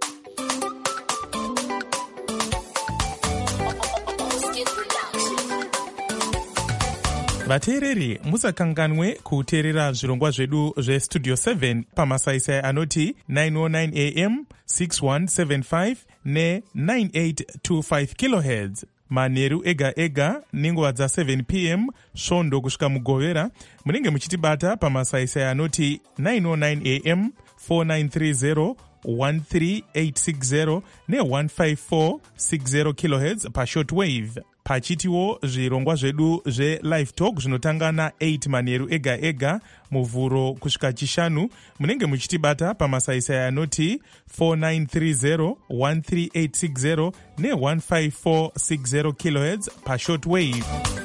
Vateereri, musakanganwe kuteerera zvirongwa zvedu zveStudio seven pamasaisai anoti nine oh nine a m, six one seven five ne nine eight two five kilohertz. Manheru ega ega nenguva dza seven p m svondo kusvika mugovera munenge muchitibata pamasaisai anoti nine oh nine a m, four nine three zero one three eight six zero ne one five four six zero kilohertz pashortwave. Pachitiwo zvirongwa zvedu zveLive Talk zvinotanga na eight manheru ega ega muvhuro kusvika chishanu munenge muchitibata pamasaisai anoti four nine three zero one three eight six zero ne one five four six zero kilohertz pashortwave.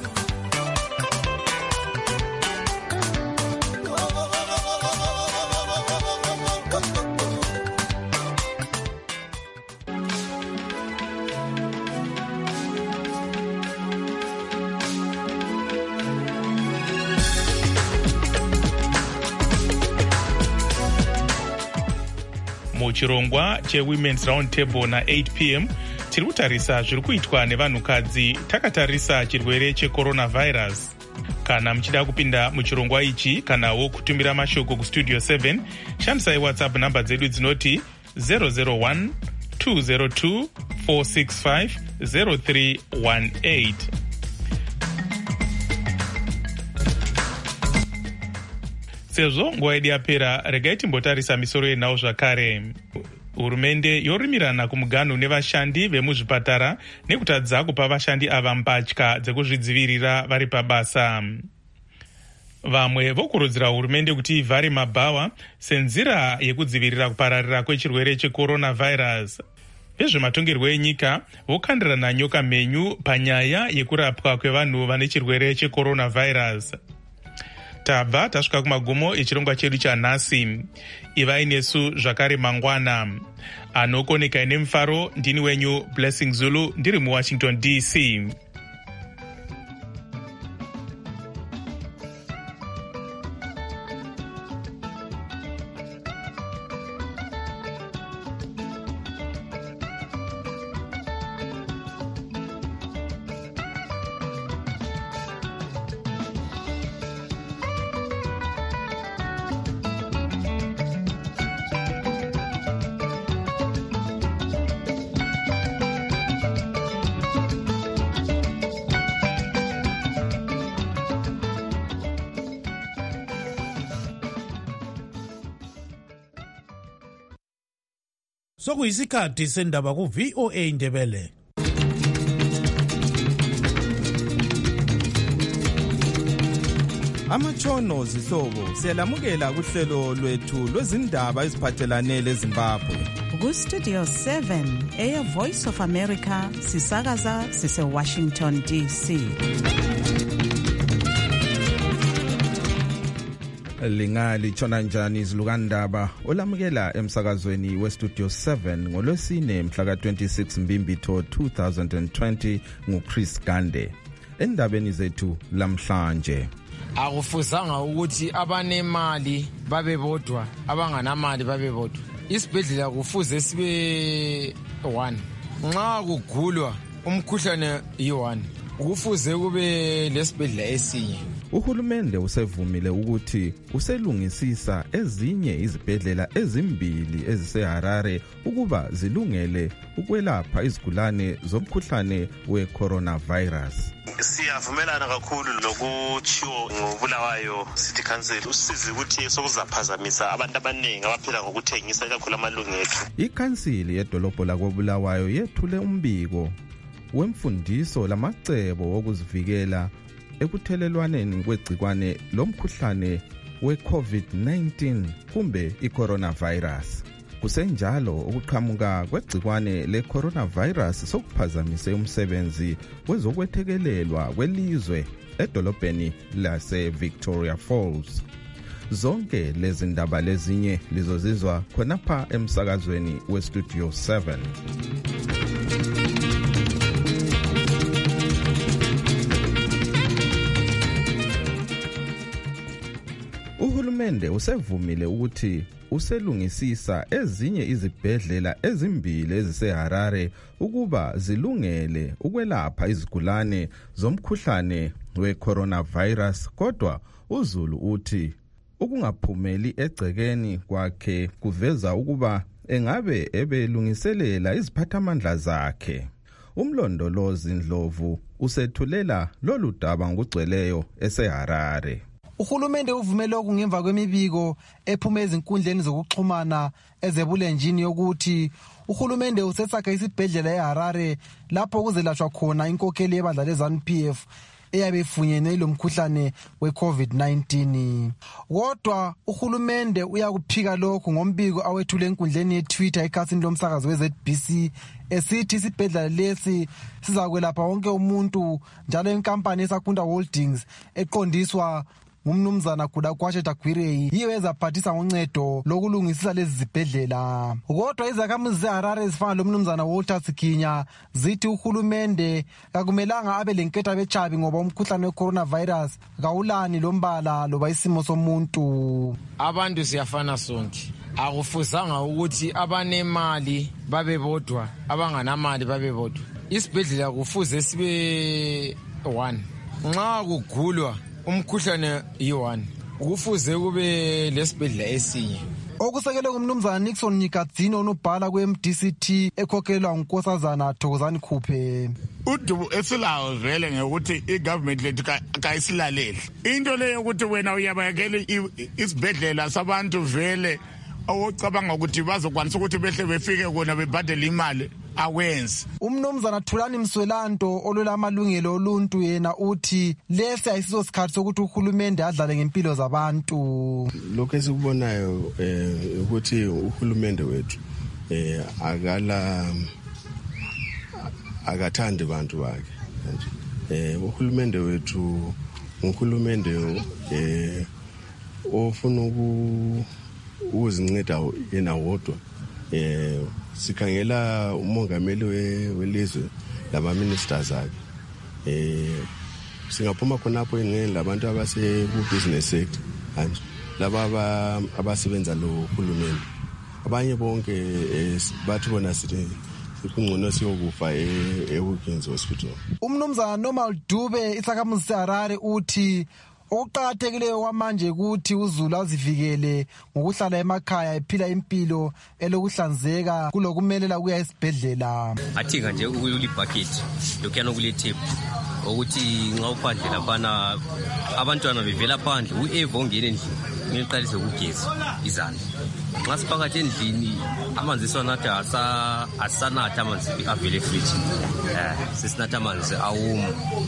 Muchirongwa cheWomen's Round Table na eight p m tiri kutarisa zviri kuitwa nevanhukadzi takatarisa chirwere checoronavirus. Kana muchida kupinda muchirongwa ichi kanawo kutumira mashoko kuStudio seven, shandisai WhatsApp namba dzedu dzinoti zero zero one two zero two four six five zero three one eight. Sezvo nguva yedu yapera, regai timbotarisa misoro yenhau zvakare. Hurumende yorimirana kumuganhu nevashandi vemuzvipatara nekutadza kupa vashandi ava mbatya dzekuzvidzivirira vari pabasa. Vamwe vokurudzira hurumende kuti ivhare mabhawa senzira yekudzivirira kupararira kwechirwere checoronavirus. Vezvematongerwo enyika vokandirana nyoka mhenyu panyaya yekurapwa kwevanhu vane chirwere checoronavirus. Tabva tasvika kumagumo echirongwa chedu chanhasi. Ivai nesu zvakare mangwana. Anokoneka nemufaro ndini wenyu Blessing Zulu ndiri muWashington D C. sokuyisikhathi sendaba ku-V O A Ndebele. Amatshono zihlobo siyalamukela kuhlelo lwethu lwezindaba eziphathelane leZimbabwe. Ku-Studio seven, Air Voice of America, sisakaza sise-Washington D C. Lingali tshona njani izilukandaba olamukela emsakazweni we-Studio seven ngolwesine mhla ka twenty-six Mbimbitho two thousand twenty nguChris Gande. Endabeni zethu lamhlanje, akufuzanga ukuthi abanemali babe bodwa abanganamali babe bodwa. Isibhedlela kufuze sibe one. Nxa kugulwa umkhuhlane yi-one, kufuze kube lesibhedlela esinye. Uhulumende usevumile ukuthi uselungisisa ezinye izibhedlela ezimbili eziseHarare ukuba zilungele ukwelapha izigulane zomkhuhlane we-coronavirus. Siyavumelana kakhulu lokutshiwo ngobulawayo City Council. Usizi ukuthi sokuzaphazamisa abantu abaningi abaphila ngokuthengisa kakhulu amalungu ethu. Ikhansili yedolobho lakobulawayo yethule umbiko wemfundiso lamacebo wokuzivikela ekuthelelwaneni kwegcikwane lomkhuhlane we-COVID nineteen kumbe i-coronavirus. Kusenjalo ukuqhamuka kwegcikwane le-coronavirus sokuphazamise umsebenzi wezokwethekelelwa kwelizwe edolobheni lase-Victoria Falls. Zonke lezi ndaba lezinye lizozizwa khonapha emsakazweni we-Studio seven. Uhulumende usevumile ukuthi uselungisisa ezinye izibhedlela ezimbili eziseHarare ukuba zilungele ukwelapha izigulane zomkhuhlane we-coronavirus. Kodwa uZulu uthi ukungaphumeli egcekeni kwakhe kuveza ukuba engabe ebelungiselela iziphathamandla zakhe. Umlondolozi Ndlovu usethulela lolu daba ngokugcweleyo eseHarare. Uhulumende uvumele okungemva kwemibiko ephuma ezinkundleni zokuxhumana ezebulenjini yokuthi uhulumende usesakha isibhedlela eHarare lapho kuzelashwa khona inkokheli yebandla leZANU P F eyabe ifunyene lo mkhuhlane we-COVID nineteen. Kodwa uhulumende uyakuphika lokhu ngombiko awethule enkundleni yeTwitter ekhasini lomsakazo we-Z B C esithi isibhedlela lesi sizakwelapha wonke umuntu, njalo inkampani yeSakunda Holdings eqondiswa ngumnumzana Gudakwashe Dagwirei yiyo ezaphathisa ngoncedo lokulungisisa lezi zibhedlela. Kodwa izakhamuzi zeHarare ezifana lomnumzana Walter Sikinya zithi uhulumende kakumelanga abe lenketha bechabi ngoba umkhuhlane we-coronavirus kawulani lombala loba isimo somuntu. Abantu siyafana sonke, akufuzanga ukuthi abanemali babe bodwa abanganamali babe bodwa. Isibhedlela kufuze sibe one. Nxa kugulwa umkhuhlane yi-one, kufuze kube lesibhedlela esinye. Okusekelwe ngumnumzana Nixon Nyikadzini onobhala kwe-M D C T ekhokhelwa ngunkosazana Thokozani Khuphe. Udubo esilawo vele ngokuthi igovernment lethu kayisilaleli. Into leyo ukuthi wena uyabayekela isibhedlela sabantu vele ocabanga ukuthi bazokwanisa ukuthi behle befike kona bebhadele imali awenzi. Umnumzana Thulani Mswelanto olwela amalungelo oluntu yena uthi lesi ayisiso sikhathi sokuthi uhulumende adlale ngempilo zabantu. Lokho esikubonayo eh ukuthi uhulumende wethu eh akala akathandi abantu bakhe. Eh uhulumende wethu uhulumende eh ofuna uku uzinceda yena wodwa. Eh sikhangela umongameli welizwe laba ministers akhe. Eh singaphuma khonapho ingene labantu abase ku business sector manje laba abasebenza lo hulumende. Abanye bonke bathi bona sithi kungcono siyokufa eWilkins Hospital. Umnumzana Normal Dube isakhamuzi seHarare uthi okuqakathekileyo kwamanje ukuthi uZulu azivikele ngokuhlala emakhaya ephila impilo elokuhlanzeka kulokumelela kuya esibhedlela. Athinga nje ukuli bucket lokuyana kule tape ukuthi nxa uphandle laphana abantwana bevela phandle uEvo ngene endlini ngiqalise ukugeza izandla nxa siphakathi endlini amanzi esiwanatha asanatha amanzi avele efrijini um sesinatha amanzi awoma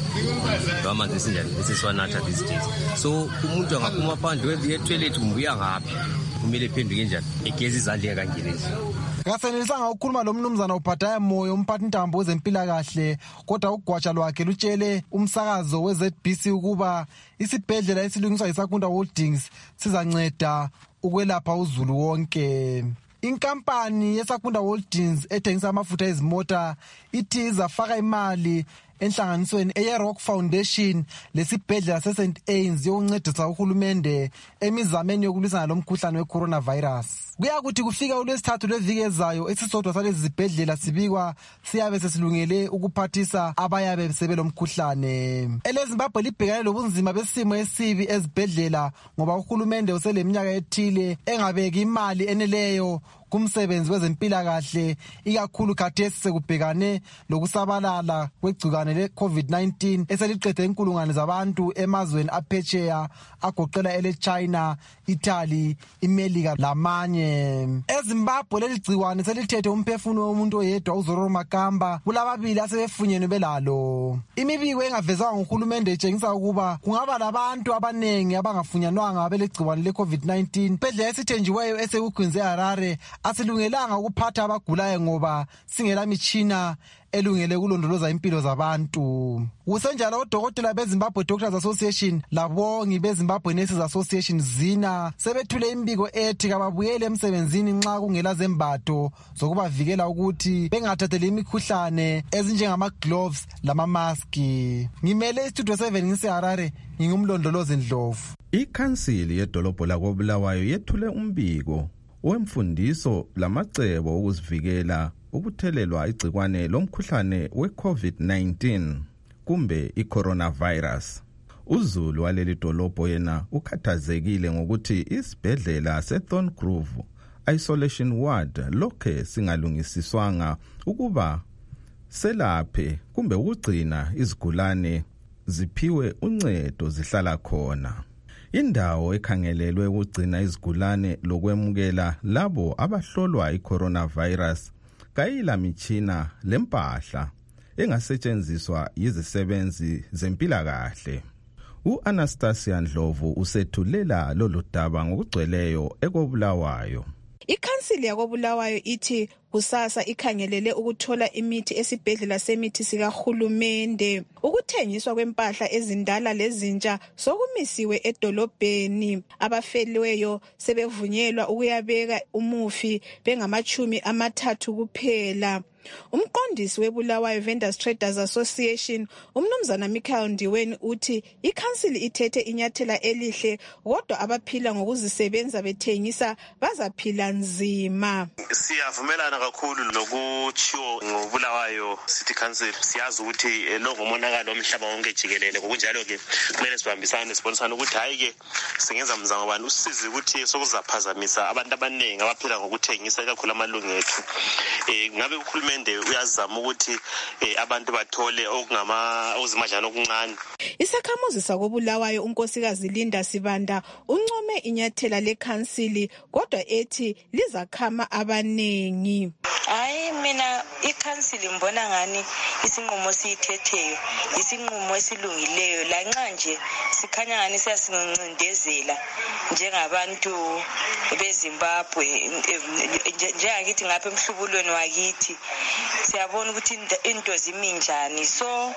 lo amanzi esinjani esesiwanatha these days. So umuntu angaphuma phandle etoilet kumbe uya ngaphi kumele ephenduke njani egeza izandla kangelezi. Kasenelisanga ukukhuluma lo mnumzana uBhadaya Moyo umphathi ntambo wezempilakahle, kodwa ugwatsha lwakhe lutshele umsakazo we-Z B C ukuba isibhedlela esilungiswa yiSakunda Holdings sizanceda ukwelapha uzulu wonke. Inkampani yeSakunda Holdings ethengisa amafutha ezimota ithi izafaka imali enhlanganisweni eyeRock Foundation lesibhedlela seSaint Anne's yokuncedisa uhulumende emizameni yokulwisana lomkhuhlane we-coronavirus. Kuyakuthi kufika uLwesithathu lweviki ezayo esisodwa salezi zibhedlela sibikwa siyabe sesilungele ukuphathisa abayabe sebelomkhuhlane. EleZimbabwe libhekane lobunzima besimo esibi ezibhedlela ngoba uhulumende useleminyaka ethile engabeki imali eneleyo kumsebenzi wezempilakahle, ikakhulu khathesi sekubhekane lokusabalala kwegcikwane le-COVID nineteen eseliqede inkulungwane zabantu emazweni aphetsheya agoqela ele-China, Italy, iMelika lamanye. EZimbabwe leli gcikwane selithethe umphefumulo womuntu oyedwa uZororo Makamba, kulababili asebefunyenwe belalo. Imibiko engavezanga nguhulumende itshengisa ukuba kungaba labantu abanengi abangafunyanwanga belegcikwane le-COVID nineteen. Isibhedlela esithenjiweyo esekukhunze Harare asilungelanga ukuphatha abagulayo ngoba singela mitshina elungele kulondoloza impilo zabantu. Kusenjalo odokotela beZimbabwe Doctors Association labongi beZimbabwe Nurses Association zina sebethule imbiko ethi kababuyele emsebenzini nxa kungela zembatho zokubavikela ukuthi bengathatheli imikhuhlane ezinjengama gloves lama mask. Ngimele iStudio seven ngiseHarare, ngingumlondolozi Ndlovu. Ikhansili yedolobho lakoBulawayo yethule umbiko wemfundiso lamacebo okuzivikela ukuthelelwa igcikwane lomkhuhlane we-COVID nineteen kumbe i-coronavirus. Uzulu waleli dolobho yena ukhathazekile ngokuthi isibhedlela seThorngrove Isolation Ward lokhe singalungisiswanga ukuba selaphe kumbe ukugcina izigulane ziphiwe uncedo zihlala khona. Indawo ekhangelelwe ukugcina izigulane lokwemukela labo abahlolwa i-coronavirus kayila mitshina lempahla engasetshenziswa yizisebenzi zempilakahle. U-Anastasia Ndlovu usethulela lolu daba ngokugcweleyo ekoBulawayo. Ikhansili yakoBulawayo ithi kusasa ikhangelele ukuthola imithi esibhedlela semithi sikahulumende. Ukuthengiswa kwempahla ezindala lezintsha sokumisiwe edolobheni. Abafeliweyo sebevunyelwa ukuyabeka umufi bengamachumi amathathu kuphela. Umqondisi weBulawayo Vendors Traders Association umnumzana Michael Ndiweni uthi ikhansili ithethe inyathela elihle, kodwa abaphila ngokuzisebenza bethengisa bazaphila nzima. Siyavumelana kakhulu lokutshiwo ngoBulawayo City Council. Siyazi ukuthi lo ngumonakalo omhlaba wonke jikelele, ngokunjalo ke kumele sibambisane sibonisane ukuthi hayi ke singenza mzamo bani usizi ukuthi sokuzaphazamisa abantu abaningi abaphila ngokuthengisa ikakhulu amalungu ethu. Eh ngabe ukhulumende uyazama ukuthi abantu bathole okungama ozimajana okuncane. Isakhamuzi sakoBulawayo unkosikazi Linda Sibanda uncome inyathela lekhansili, kodwa ethi lizakhama abanengi. Hayi mina ikhansili mbona ngani isinqumo sithetheyo isinqumo esilungileyo, lanxa nje sikhanya ngani siyasincindezela njengabantu beZimbabwe, njengakithi ngapha emhlubulweni wakithi siyabona ukuthi into ziminjani. So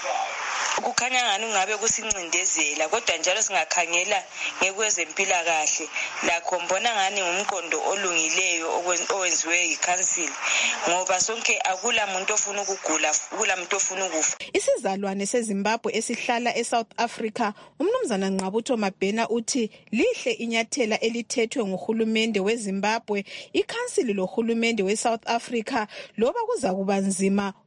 kukhanya ngani ngabe kusincindezela, kodwa njalo singakhangela ngekwezempilakahle lakho mbona ngani ngumqondo olungileyo owenziwe yikhansili, ngoba sonke akula muntu ofuna ukugula, akula muntu ofuna ukufa. Isizalwane seZimbabwe esihlala eSouth Africa umnumzana Nqabutho Mabhena uthi lihle inyathela elithethwe nguhulumende weZimbabwe, ikhansili lohulumende weSouth Africa loba kuza kuba nzima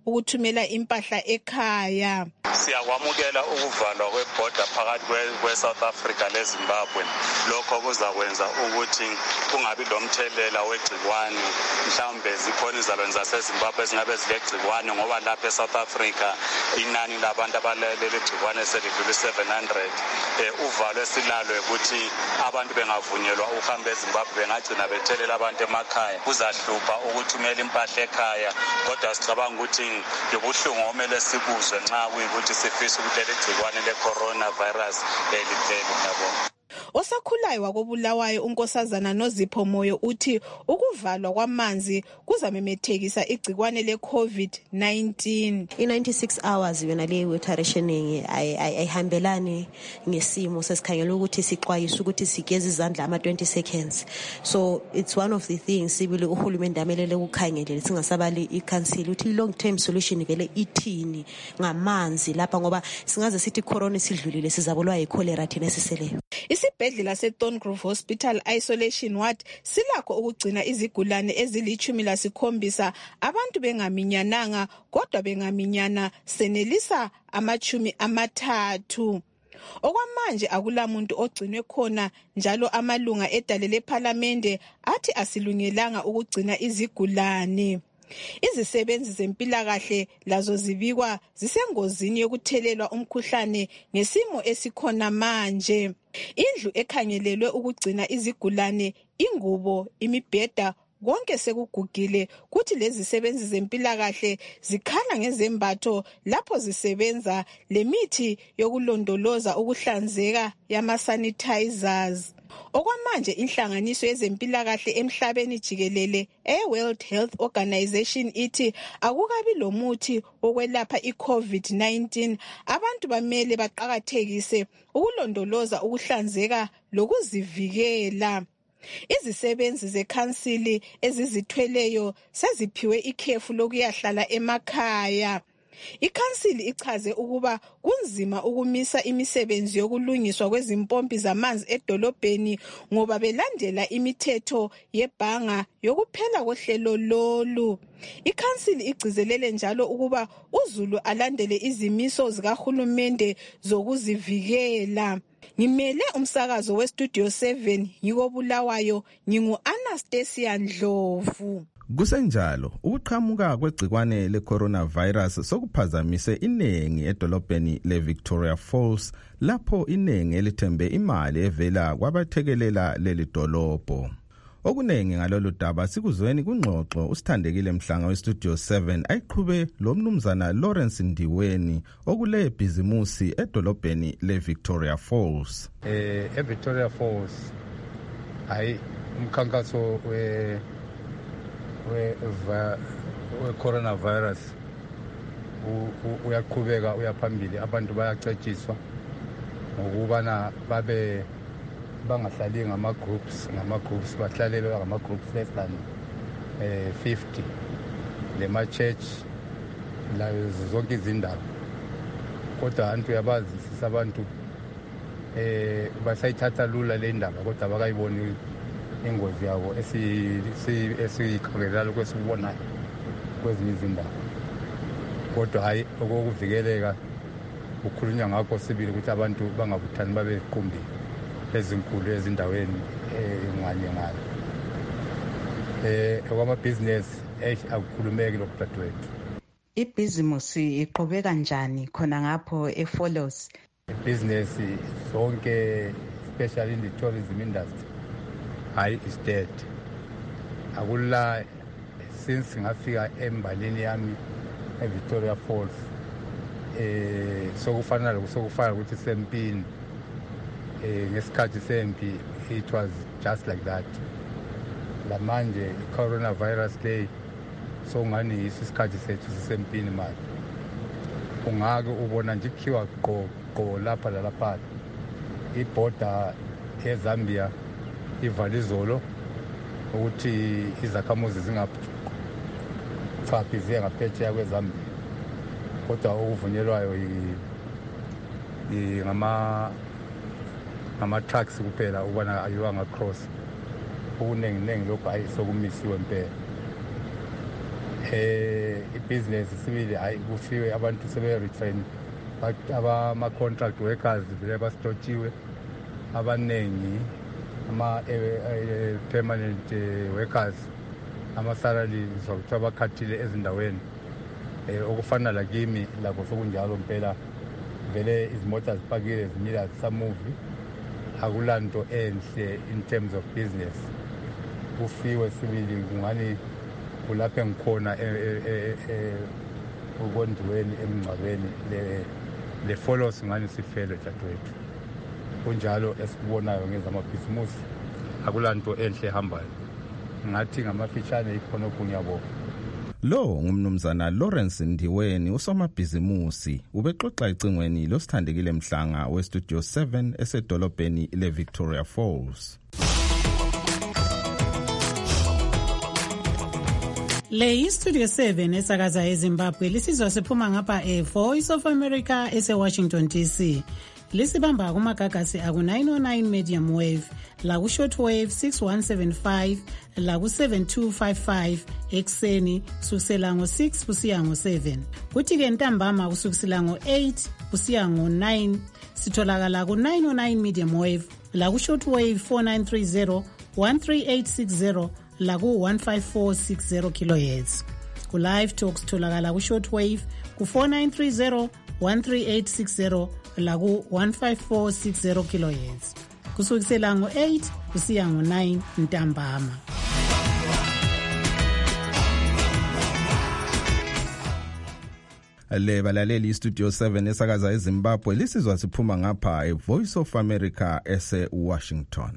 ukuthumela impahla ekhaya. Siyakwamukela ukuvalwa kwebhoda phakathi kwe-South Africa leZimbabwe. Lokho kuzakwenza ukuthi kungabi lomthelela wegciwane. Mhlawumbe zikhona izalwane zaseZimbabwe ezingabe zilegciwane ngoba lapha eSouth Africa inani labantu abalele legciwane selidlule seven hundred. Uvalo esilalo ukuthi abantu bengavunyelwa ukuhamba eZimbabwe bengagcina bethelela abantu emakhaya. Kuzahlupha ukuthumela impahla ekhaya, kodwa sicabanga ukuthi yobuhlungu omele sibuzwe nxa kuyikuthi sifisa ukuthi leli gciwane le-coronavirus liphele. Ngiyabonga. Osakhulayo wakobulawayo unkosazana Nozipho Moyo uthi ukuvalwa kwamanzi kuzamemethekisa igcikwane le-COVID nineteen. I-ninety-six hours yona le water rationing ayihambelani ngesimo sesikhangela ukuthi sixwayisa ukuthi sigeze izandla ama twenty seconds. So it's one of the things sibili uhulumende amelele ukukhangelele singasabali i-council uthi long term solution vele ithini ngamanzi lapha ngoba singaze sithi corona sidlulile sizabolwa yi-cholera thina siseleyo. Isibhedlela seThorngrove Hospital Isolation Ward silakho ukugcina izigulane ezilichumi lasikhombisa abantu bengaminyananga kodwa bengaminyana senelisa amachumi amathathu. Okwamanje akulamuntu ogcinwe khona njalo amalunga edale leParliament athi asilungelanga ukugcina izigulane. Izisebenzi zempilakahle lazo zibikwa zisengozini yokuthelelwa umkhuhlane ngesimo esikhona manje. Indlu ekhangelelwe ukugcina izigulane, ingubo, imibheda konke sekugugile kuthi lezi zisebenzi zempilakahle zikhala ngezembatho lapho zisebenza lemithi yokulondoloza ukuhlanzeka yama sanitizers. Okwamanje inhlanganiso yezempilakahle emhlabeni jikelele e-World Health Organization ithi akukabi lomuthi wokwelapha i-COVID nineteen. Abantu bamele baqakathekise ukulondoloza ukuhlanzeka lokuzivikela. Izisebenzi zekhansili ezizithweleyo seziphiwe ikhefu lokuyahlala emakhaya. Ikhansili ichaze ukuba kunzima ukumisa imisebenzi yokulungiswa kwezimpompi zamanzi edolobheni ngoba belandela imithetho yebhanga yokuphela kohlelo lolu. Ikhansili igcizelele njalo ukuba uZulu alandele izimiso zikahulumende zokuzivikela. Ngimele umsakazo weStudio seven ngikobulawayo ngingu-Anastasia Ndlovu. Kusenjalo ukuqhamuka kwegcikwane le-coronavirus sokuphazamise inengi edolobheni le-Victoria Falls lapho inengi elithembe imali evela kwabathekelela leli dolobho. Okunengi ngalolu daba sikuzweni kungxoxo usithandekile Mhlanga weStudio seven ayiqhube lo mnumzana Lawrence Ndiweni okule bhizimusi edolobheni le-Victoria Falls. Eh eVictoria Falls hayi umkhankaso we we we coronavirus uyaqhubeka uyaphambili abantu bayacetshiswa ngokubana babe bangahlali ngama groups ngama groups bahlalelwe ngama groups less than eh fifty lema church la zonke izindawo kodwa abantu yabazi sisabantu eh basayithatha lula le ndaba kodwa bakayiboni ingozi yabo esi esikhangela lokho esibona kwezinye izindawo kodwa hayi okuvikeleka ukukhulunywa ngakho sibili ukuthi abantu bangabuthani babe qumbi ezinkulu ezindaweni enganye ngalo eh okwama business akukhulumeki lokudadewethu. Ibhizimusi iqhubeka kanjani khona ngapho eFollows? Business zonke especially in the tourism industry hayi is dead. Akula since ngafika embalini yami eVictoria Falls eh sokufana lokusokufana ukuthi sempini eh ngesikhathi sempi it was just like that. La manje coronavirus day so ngani isikhathi sethu sisempini manje ungake ubona nje ikhiwa qo qo lapha lapha iborder eZambia ivala izolo ukuthi izakhamuzi zingaphathi ziye ngaphetsheya kweZambia kodwa ukuvunyelwayo ngama ngama trucks kuphela ubona ayiwanga cross okuningi ningi lokho ayisokumisiwe impela eh ibhizinesi sibili hayi kufiwe abantu sebe-retrain ama-contract workers vele basitotshiwe abaningi ama-permanent workers ama-salary zokuthiwa bakhathile ezindaweni um okufana lakimi lakho sokunjalo mpela vele izimota zipakile zimile zisamuvi akulanto enhle in terms of business kufiwe sibili kungani kulapho engikhona ukondiweni emngcwabeni le follows ngani sifele dadewethu kunjalo esikubonayo ngezamabhizimusi akulanto enhle ehambayo ngathi ngamafitshane ikhonokho ngiyabonga. Lo ngumnumzana Lawrence Ndiweni usomabhizimusi ubexoxa icingweni losithandekile Mhlanga westudio seven esedolobheni leVictoria Falls. Le istudio seven esakaza eZimbabwe lisizwa siphuma ngapha e Voice of America ese Washington D C. Lisibamba kumagagasi aku nine oh nine medium wave, la ku short wave six one seven five, la ku seven two five five ekseni kusukela ngo six kusiya ngo seven. Kuthi ke ntambama kusukela ngo eight kusiya ngo nine sitholakala ku nine oh nine medium wave, la ku short wave four nine three zero, one three eight six zero, la ku one five four six zero kilohertz. Ku live talks tholakala ku short wave ku four nine three zero, one three eight six zero, la ku one five four six zero kilohertz. Kusukela ngo eight kusiya ngo nine ntambama. Le balaleli studio seven esakaza eZimbabwe lisizwa siphuma ngapha e Voice of America ese Washington.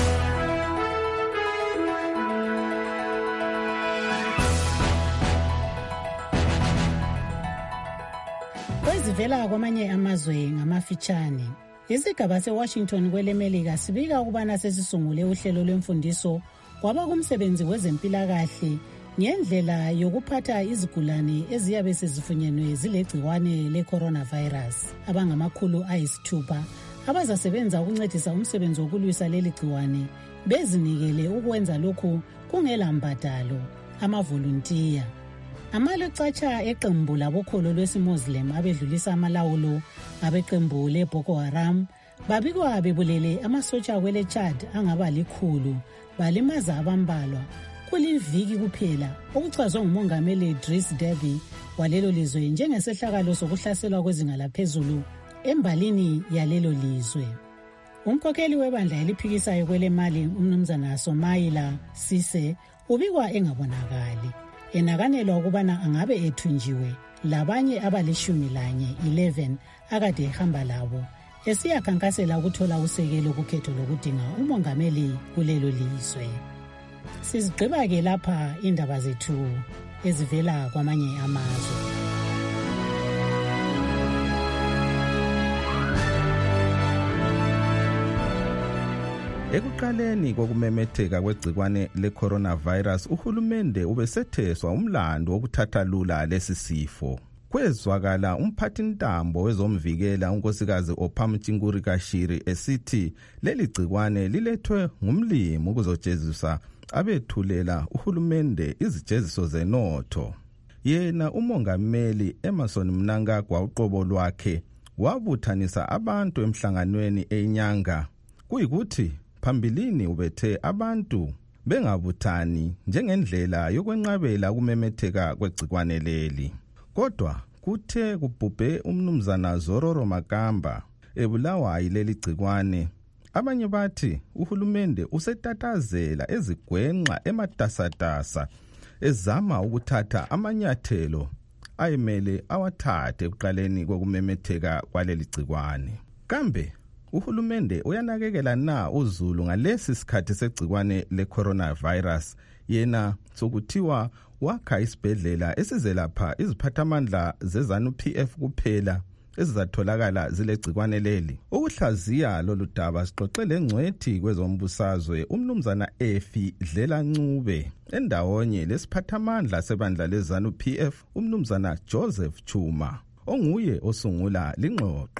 Kwezivela kwamanye amazwe ngamafitshane. Isigaba seWashington kwelemelika sibika ukubana sesisungule uhlelo lwemfundiso kwaba kumsebenzi wezempilakahle ngendlela yokuphatha izigulane eziyabe sezifunyenwe zilegciwane le-coronavirus abangamakhulu ayisithupha abazasebenza ukuncedisa umsebenzi wokulwisa leli gciwane bezinikele ukwenza lokhu kungela mbadalo amavolunteer. Amalecatsha eqembu labokholo lwesimuslim abedlulisa amalawulo abeqembu leBoko Haram babikwa bebulele amasotsha kwele Chad angaba likhulu balimaza abambalwa kuliviki kuphela okuchazwe ngumongameli Idris Deby walelo lizwe njengesehlakalo sokuhlaselwa kwezinga laphezulu embalini yalelo lizwe. Umkhokheli webandla eliphikisayo kwele mali umnumzana Somaila Sise ubikwa engabonakali enakanelwa ukubana angabe ethunjiwe labanye abalishumi lanye eleven akade ehamba labo esiyakhankasela ukuthola usekelo kukhetho lokudinga umongameli kulelo lizwe. Sizigqiba ke lapha indaba zethu ezivela kwamanye amazwe. Ekuqaleni kokumemetheka kwegcikwane le-coronavirus uhulumende ubesetheswa umlando wokuthatha lula lesi sifo. Kwezwakala umphathintambo wezomvikela unkosikazi Ophamtshinguri Kashiri esithi leli gcikwane lilethwe ngumlimi ukuzojezisa abethulela uhulumende izijeziso zenotho. Yena umongameli Emmerson Mnangagwa uqobo lwakhe wabuthanisa abantu emhlanganweni enyanga kuyikuthi phambilini ubethe abantu bengabuthani njengendlela yokwenqabela ukumemetheka kwegcikwane leli. Kodwa kuthe kubhubhe umnumzana Zororo Makamba ebulawa yileli gcikwane, abanye bathi uhulumende usetatazela ezigwenqa ematasatasa ezama ukuthatha amanyathelo ayemele awathathe ekuqaleni kokumemetheka kwaleli gcikwane. Kambe uhulumende uyanakekela na uzulu ngalesi sikhathi segcikwane le-coronavirus yena sokuthiwa wakha isibhedlela esizelapha iziphathamandla zezanu P F kuphela ezizatholakala zilegcikwane leli? Ukuhlaziya lolu daba sixoxele ngcwethi kwezombusazwe umnumzana Efi Dlela Ncube endawonye lesiphathamandla sebandla lezanu P F umnumzana Joseph Chuma onguye osungula lingxoxo.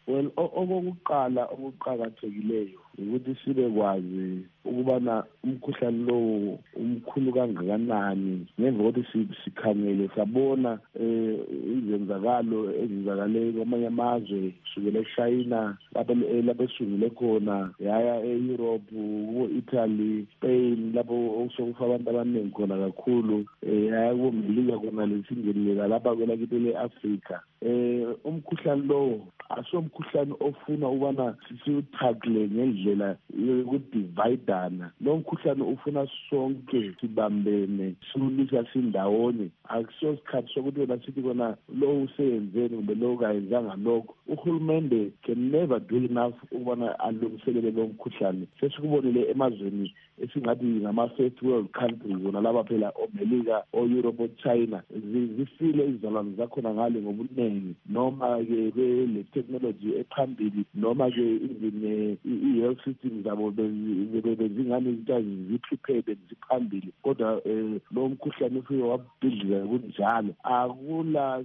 Well, okokuqala okuqhakathekileyo ukuthi sibe kwazi ukubana umkhuhlane lo umkhulu kangakanani ngemva kokuthi sikhangele sabona eh izenzakalo ezizakale kwamanye amazwe kusukela eChina lapho lapho esungule khona yaya eEurope ku-Italy Spain lapho osokufa abantu abaningi khona kakhulu yaya kuMelika khona lesingenile lapha kwelakithi le-Africa eh umkhuhlane lo asomkhuhlane ofuna ubana sisiwuthakle ngendlela yokudividana lo mkhuhlane ufuna sonke sibambene siwulisa sindawonye akusiyo sikhathi sokuthi wena sithi kona lo usenzeni kumbe lo kayenzanga lokho uhulumende can never do enough ukubana alungiselele lo mkhuhlane sesikubonile emazweni esingathi ngama-first world countries wona laba phela oMelika o-Europe o-China zifile izizalwane zakhona ngale ngobuningi noma-ke bele technology ephambili noma-ke even i-health system zabo bezingane izinto zi-prepared ziphambili kodwa lo mkhuhlane ufike wabhidlika kunjalo akula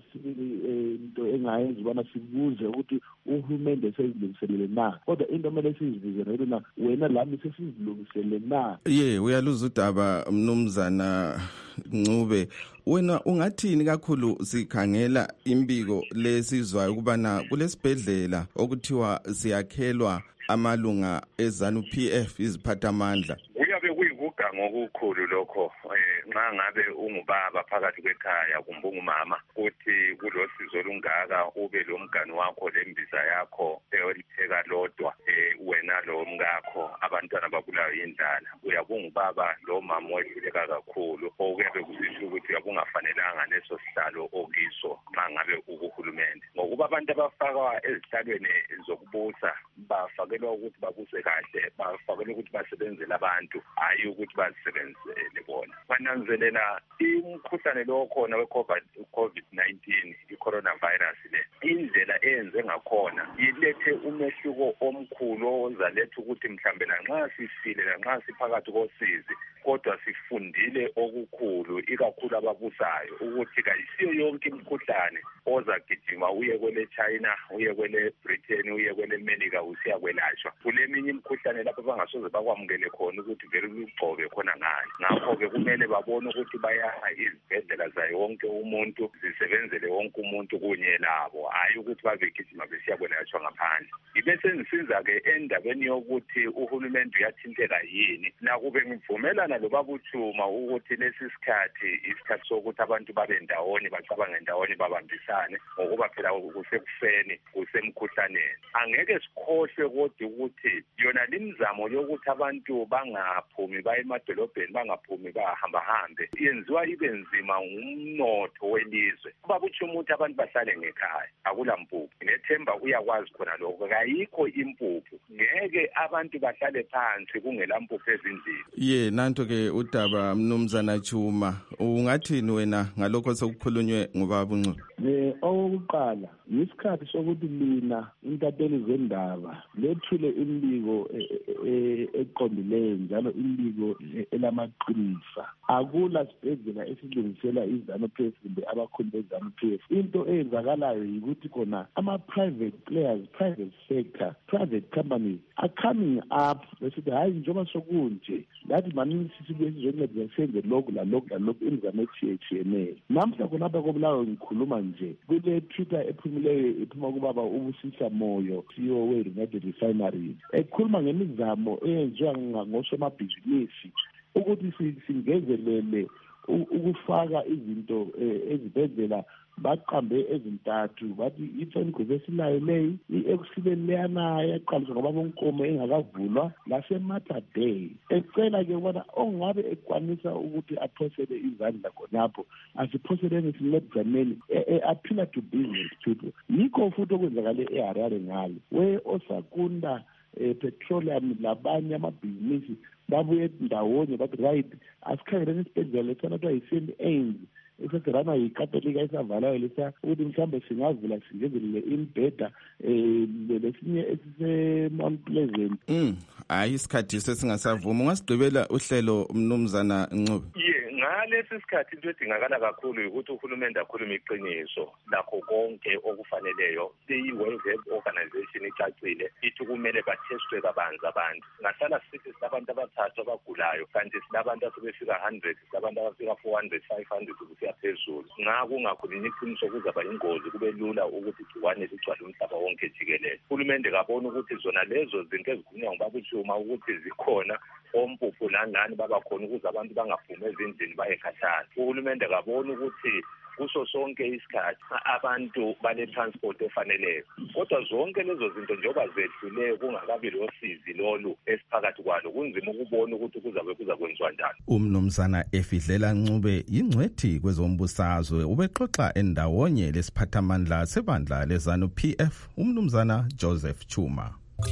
into engayenza ubana sibuze ukuthi uhulumende sezilungiselele na kodwa into kumele sizibuze nalona wena lami sesizilungisele na. Ye uyaluza udaba mnumzana Ncube, wena ungathini kakhulu sikhangela imbiko lesizwayo ukubana kulesibhedlela okuthiwa siyakhelwa amalunga eZANU P F iziphathamandla? Kuyabe kuyikugango okukhulu lokho nxa ngabe ungubaba phakathi kwekhaya kumbe ungumama uthi kulosizo lungaka ube lo mngane wakho lembiza yakho eyolipheka lodwa wena lo mngakho abantwana babulawa indlala uyabunga ubaba lo mama wehluleka kakhulu okuyabe kusisho ukuthi uyabungafanelanga leso sihlalo okiso nxa ngabe ukuhulumende ngokuba abantu abafakwa ezihlalweni zokubusa bafakelwa ukuthi babuse kahle bafakelwa ukuthi basebenzele abantu hayi ukuthi basebenzele bona. Bananzelela imkhuhlane lo khona we-COVID nineteen i-coronavirus le indlela eyenze ngakhona ilethe umehluko omkhulu ozaletha ukuthi mhlambe lanxa sisile lanxa siphakathi kosizi kodwa sifundile okukhulu ikakhulu ababusayo ukuthi kayisiyo yonke imikhuhlane ozagijima uye kwele China uye kwele Britain uye kwele Melika usiya kwelashwa. Kuleminye imikhuhlane lapho bangasoze bakwamukele khona ukuthi vele ugcobe khona ngayo. Ngakho-ke kumele babone ukuthi bayaha izibhedlela zayo wonke umuntu zisebenzele wonke umuntu kunye labo hayi ukuthi babegijima besiya kwelashwa ngaphandle. Ibese ngisiza-ke endabeni yokuthi uhulumende uyathinteka yini nakube ngivumelana lo babuthuma ukuthi lesi sikhathi isikhathi sokuthi abantu babe ndawonye bacabange ndawonye babambisane ngokuba phela kusekufeni kusemkhuhlaneni. Angeke sikhohle kodwa ukuthi yona limizamo yokuthi abantu bangaphumi baye emadolobheni bangaphumi bahamba hambe yenziwa ibe nzima ngumnotho welizwe. Babuthuma ukuthi abantu bahlale ngekhaya akula mpuphu nethemba uyakwazi khona lokho kayikho impuphu ngeke abantu bahlale phansi kungela mpuphu ezindlini. Ye nanto ke udaba mnumzana Chuma ungathini wena ngalokho sokukhulunywe ngobaba uNcube? Eh okokuqala isikhathi sokuthi mina intatheli zendaba lethule imbiko eqondileyo njalo imbiko elamaqiniso akula sibhedlela esilungisela iZANU P F kumbe abakhulu beZANU P F. Into eyenzakalayo yikuthi khona ama private players private sector private companies are coming up besithi hayi njengoba sokunje lathi maningi sisibuye sizoncedisa senze lokhu lalokhu lalokhu imizamo etshiyeneyo. Namhla khonapha kobulawo ngikhuluma nje kule Twitter ephumileyo iphuma kubaba uBusisa Moyo C E O we-United Refineries ekhuluma ngemizamo eyenziwa ngosomabhizinisi ukuthi singezelele ukufaka izinto ezibhedlela baqambe ezintathu bathi ithengwe esilayo leyi ekusileni leyana yaqaliswa ngoba bonkomo engakavulwa laseMatha Day ecela ke ubona ongabe ekwanisa ukuthi aphosele izandla khonapho asiphoseleni sincedizaneni aphila to business people. Yikho futhi okwenzakale eHarare ngalo we osakunda petroleum labanye amabhizinisi babuye ndawonye bathi right asikhangeleni isibhedlela lesana yi-Saint Anne's esesirana yikatolika esavalayo lesa ukuthi mhlawumbe singavula singezelele imbheda um lesinye esise-Mount Pleasant. Mm hayi isikhathi sesingasavuma ungasigqibela uhlelo mnumzana Ncube? Ye ngalesi sikhathi into edingakala kakhulu ukuthi uhulumende akhulume iqiniso lakho konke okufaneleyo. I-World Health Organization icacile ithi kumele bathestwe kabanzi abantu. Ngahlala sithi silabantu abathathu abagulayo kanti silabantu asebefika one hundred, silabantu abafika four hundred, five hundred ukuya phezulu. Ngakho kungakhulunywa iqiniso kuzaba ingozi kube lula ukuthi igciwane ligcwale umhlaba wonke jikelele. Uhulumende kabona ukuthi zona lezo zinto ezikhulunywa ngubaba uShuma ukuthi zikhona ompuphu nangani babakhona ukuze abantu bangaphumi ezindlini bayekhathala. Uhulumende kabona ukuthi kuso sonke isikhathi abantu bane transport efaneleyo. Kodwa zonke lezo zinto njengoba zedlule kungakabi losizi lolu esiphakathi kwalo kunzima ukubona ukuthi kuzabe kuza kwenziwa njani. Umnumzana Efidlela Ncube yingcwethi kwezombusazwe ubexoxa endawonye lesiphathamandla sebandla lezanu P F umnumzana Joseph Chuma.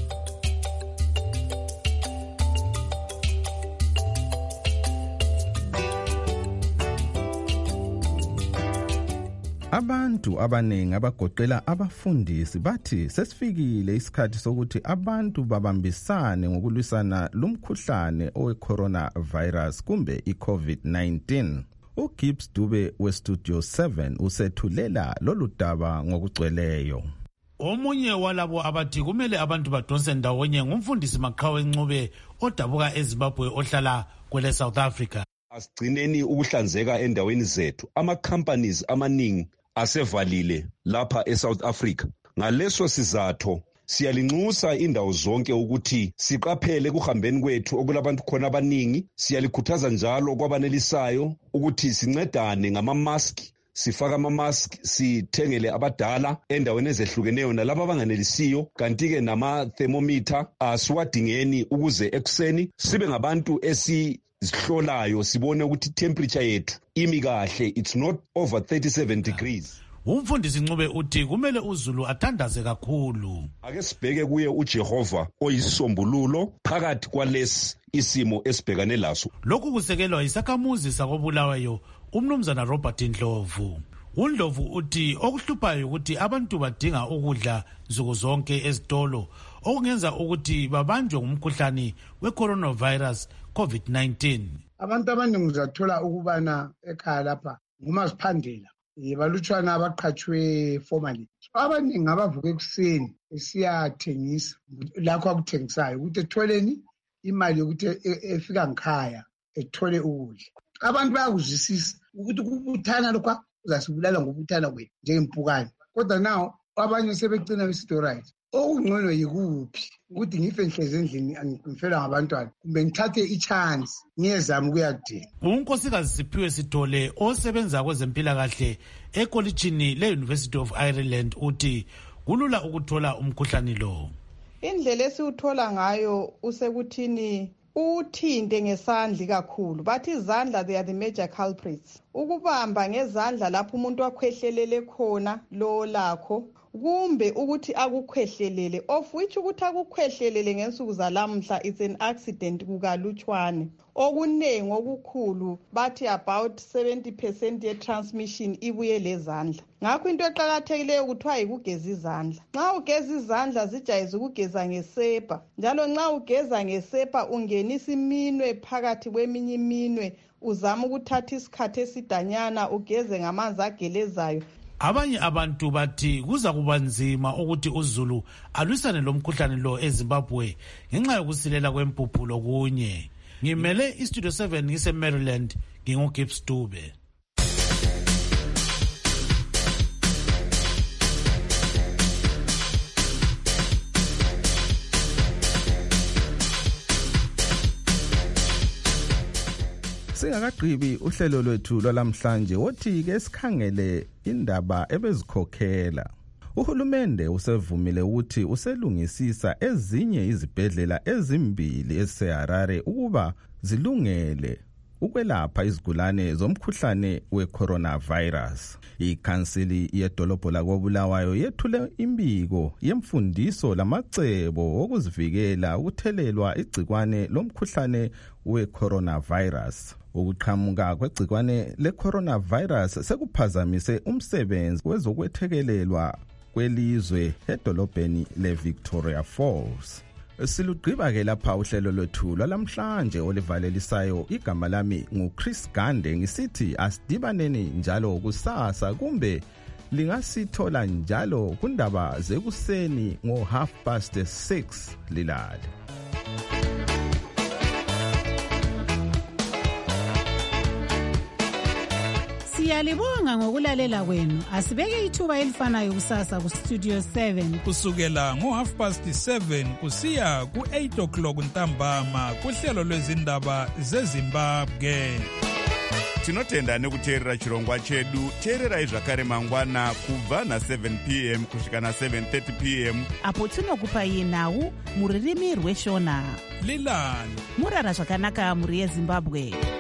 Abantu abanengi abagoqela abafundisi bathi sesifikile isikhathi sokuthi abantu babambisane ngokulwisana lumkhuhlane owe-coronavirus kumbe i-COVID nineteen. uGibbs Dube weStudio seven usethulela lolu daba ngokugcweleyo. Omunye walabo abathi kumele abantu badonse ndawonye ngumfundisi Maqhawe Ncube odabuka eZimbabwe ohlala kwele South Africa. Asigcineni ukuhlanzeka endaweni zethu. Ama companies amaningi asevalile lapha eSouth Africa. Ngaleso sizatho siyalinxusa indawo zonke ukuthi siqaphele kuhambeni kwethu okulabantu khona abaningi. Siyalikhuthaza njalo kwabanelisayo ukuthi sincedane ngama-mask, sifaka ama-mask, sithengele abadala endaweni ezehlukeneyo nalabo abanganelisiyo, kanti-ke nama-thermometer asiwadingeni ukuze ekuseni sibe ngabantu esi sihlolayo sibone ukuthi temperature yethu imi kahle, it's not over thirty-seven degrees. Umfundisi Ncube uthi kumele uZulu athandaze kakhulu. Ake sibheke kuye uJehova oyisisombululo phakathi kwalesi isimo esibhekane laso. Lokhu kusekelwa isakhamuzi sakobulawayo umnumzana Robert Ndlovu. uNdlovu uthi okuhluphayo ukuthi abantu badinga ukudla nsuku zonke ezitolo okungenza ukuthi babanjwe ngumkhuhlane we-coronavirus COVID nineteen. Abantu abaningi uzathola ukubana ekhaya lapha ngumaziphandela balutshwana abaqhatshwe formally. Abaningi abavuka ekuseni esiyathengisa lakho akuthengisayo ukuthi etholeni imali yokuthi efika ngikhaya ethole ukudla. Abantu bayakuzwisisa ukuthi kubuthana lokho uzasibulala ngobuthana kwethu njengempukane. Kodwa nawo abanye sebegcina besithi right, okungcono yikuphi ukuthi ngife ngihlezi endlini ngifela ngabantwana kumbe ngithathe ichance ngiyezama ukuyadinga. uNkosikazi Siphiwe Sithole osebenza kwezempilakahle ekolitshini le-University of Ireland uthi kulula ukuthola umkhuhlane lo. Indlela esiwuthola ngayo usekuthini uthinte ngesandla kakhulu. Bathi izandla they are the major culprits. Ukubamba ngezandla lapho umuntu akhwehlelele khona lo lakho kumbe ukuthi akukhwehlelele, of which ukuthi akukhwehlelele ngensuku zalamhla it's an accident kukalutshwane. Okunengi okukhulu bathi about seventy percent ye transmission ibuye lezandla. Ngakho into eqhakathekileyo kuthiwa yikugeza izandla. Nxa ugeza izandla zijayeze ukugeza ngesepa, njalo nxa ugeza ngesepa ungenisa iminwe phakathi kweminye iminwe, uzama ukuthatha isikhathi esidanyana ugeze ngamanzi agelezayo. Abanye abantu bathi kuza kuba nzima ukuthi uZulu alwisane lomkhuhlane lo eZimbabwe ngenxa yokusilela kwempuphu lokunye. Ngimele iStudio seven ngise Maryland nginguGibbs Dube. Singakagqibi uhlelo lwethu lwalamhlanje wothi ke sikhangele indaba ebezikhokhela. Uhulumende usevumile ukuthi uselungisisa ezinye izibhedlela ezimbili eseHarare ukuba zilungele ukwelapha izigulane zomkhuhlane we-coronavirus. Ikhansili yedolobho lakobulawayo yethule imbiko yemfundiso lamacebo okuzivikela ukuthelelwa igcikwane lomkhuhlane we-coronavirus. Ukuqhamuka kwegcikwane le-coronavirus sekuphazamise umsebenzi wezokwethekelelwa kwelizwe edolobheni le-Victoria Falls. Silugqiba ke lapha uhlelo lwethu lwalamhlanje olivalelisayo. Igama lami nguChris Gande, ngisithi asidibaneni njalo kusasa, kumbe lingasithola njalo kundaba zekuseni ngo half past six lilale. Siyalibonga ngokulalela kwenu. Asibeke ithuba elifanayo kusasa ku Studio seven kusukela ngo half past seven kusiya ku eight o'clock ntambama kuhlelo lwezindaba zeZimbabwe. Tinotenda nekuteerera chirongwa chedu. Teererai zvakare mangwana kubva na seven p m kusvika na seven thirty p m apo tinokupai nhau muririmi rweshona. Lilani murara zvakanaka muri yeZimbabwe.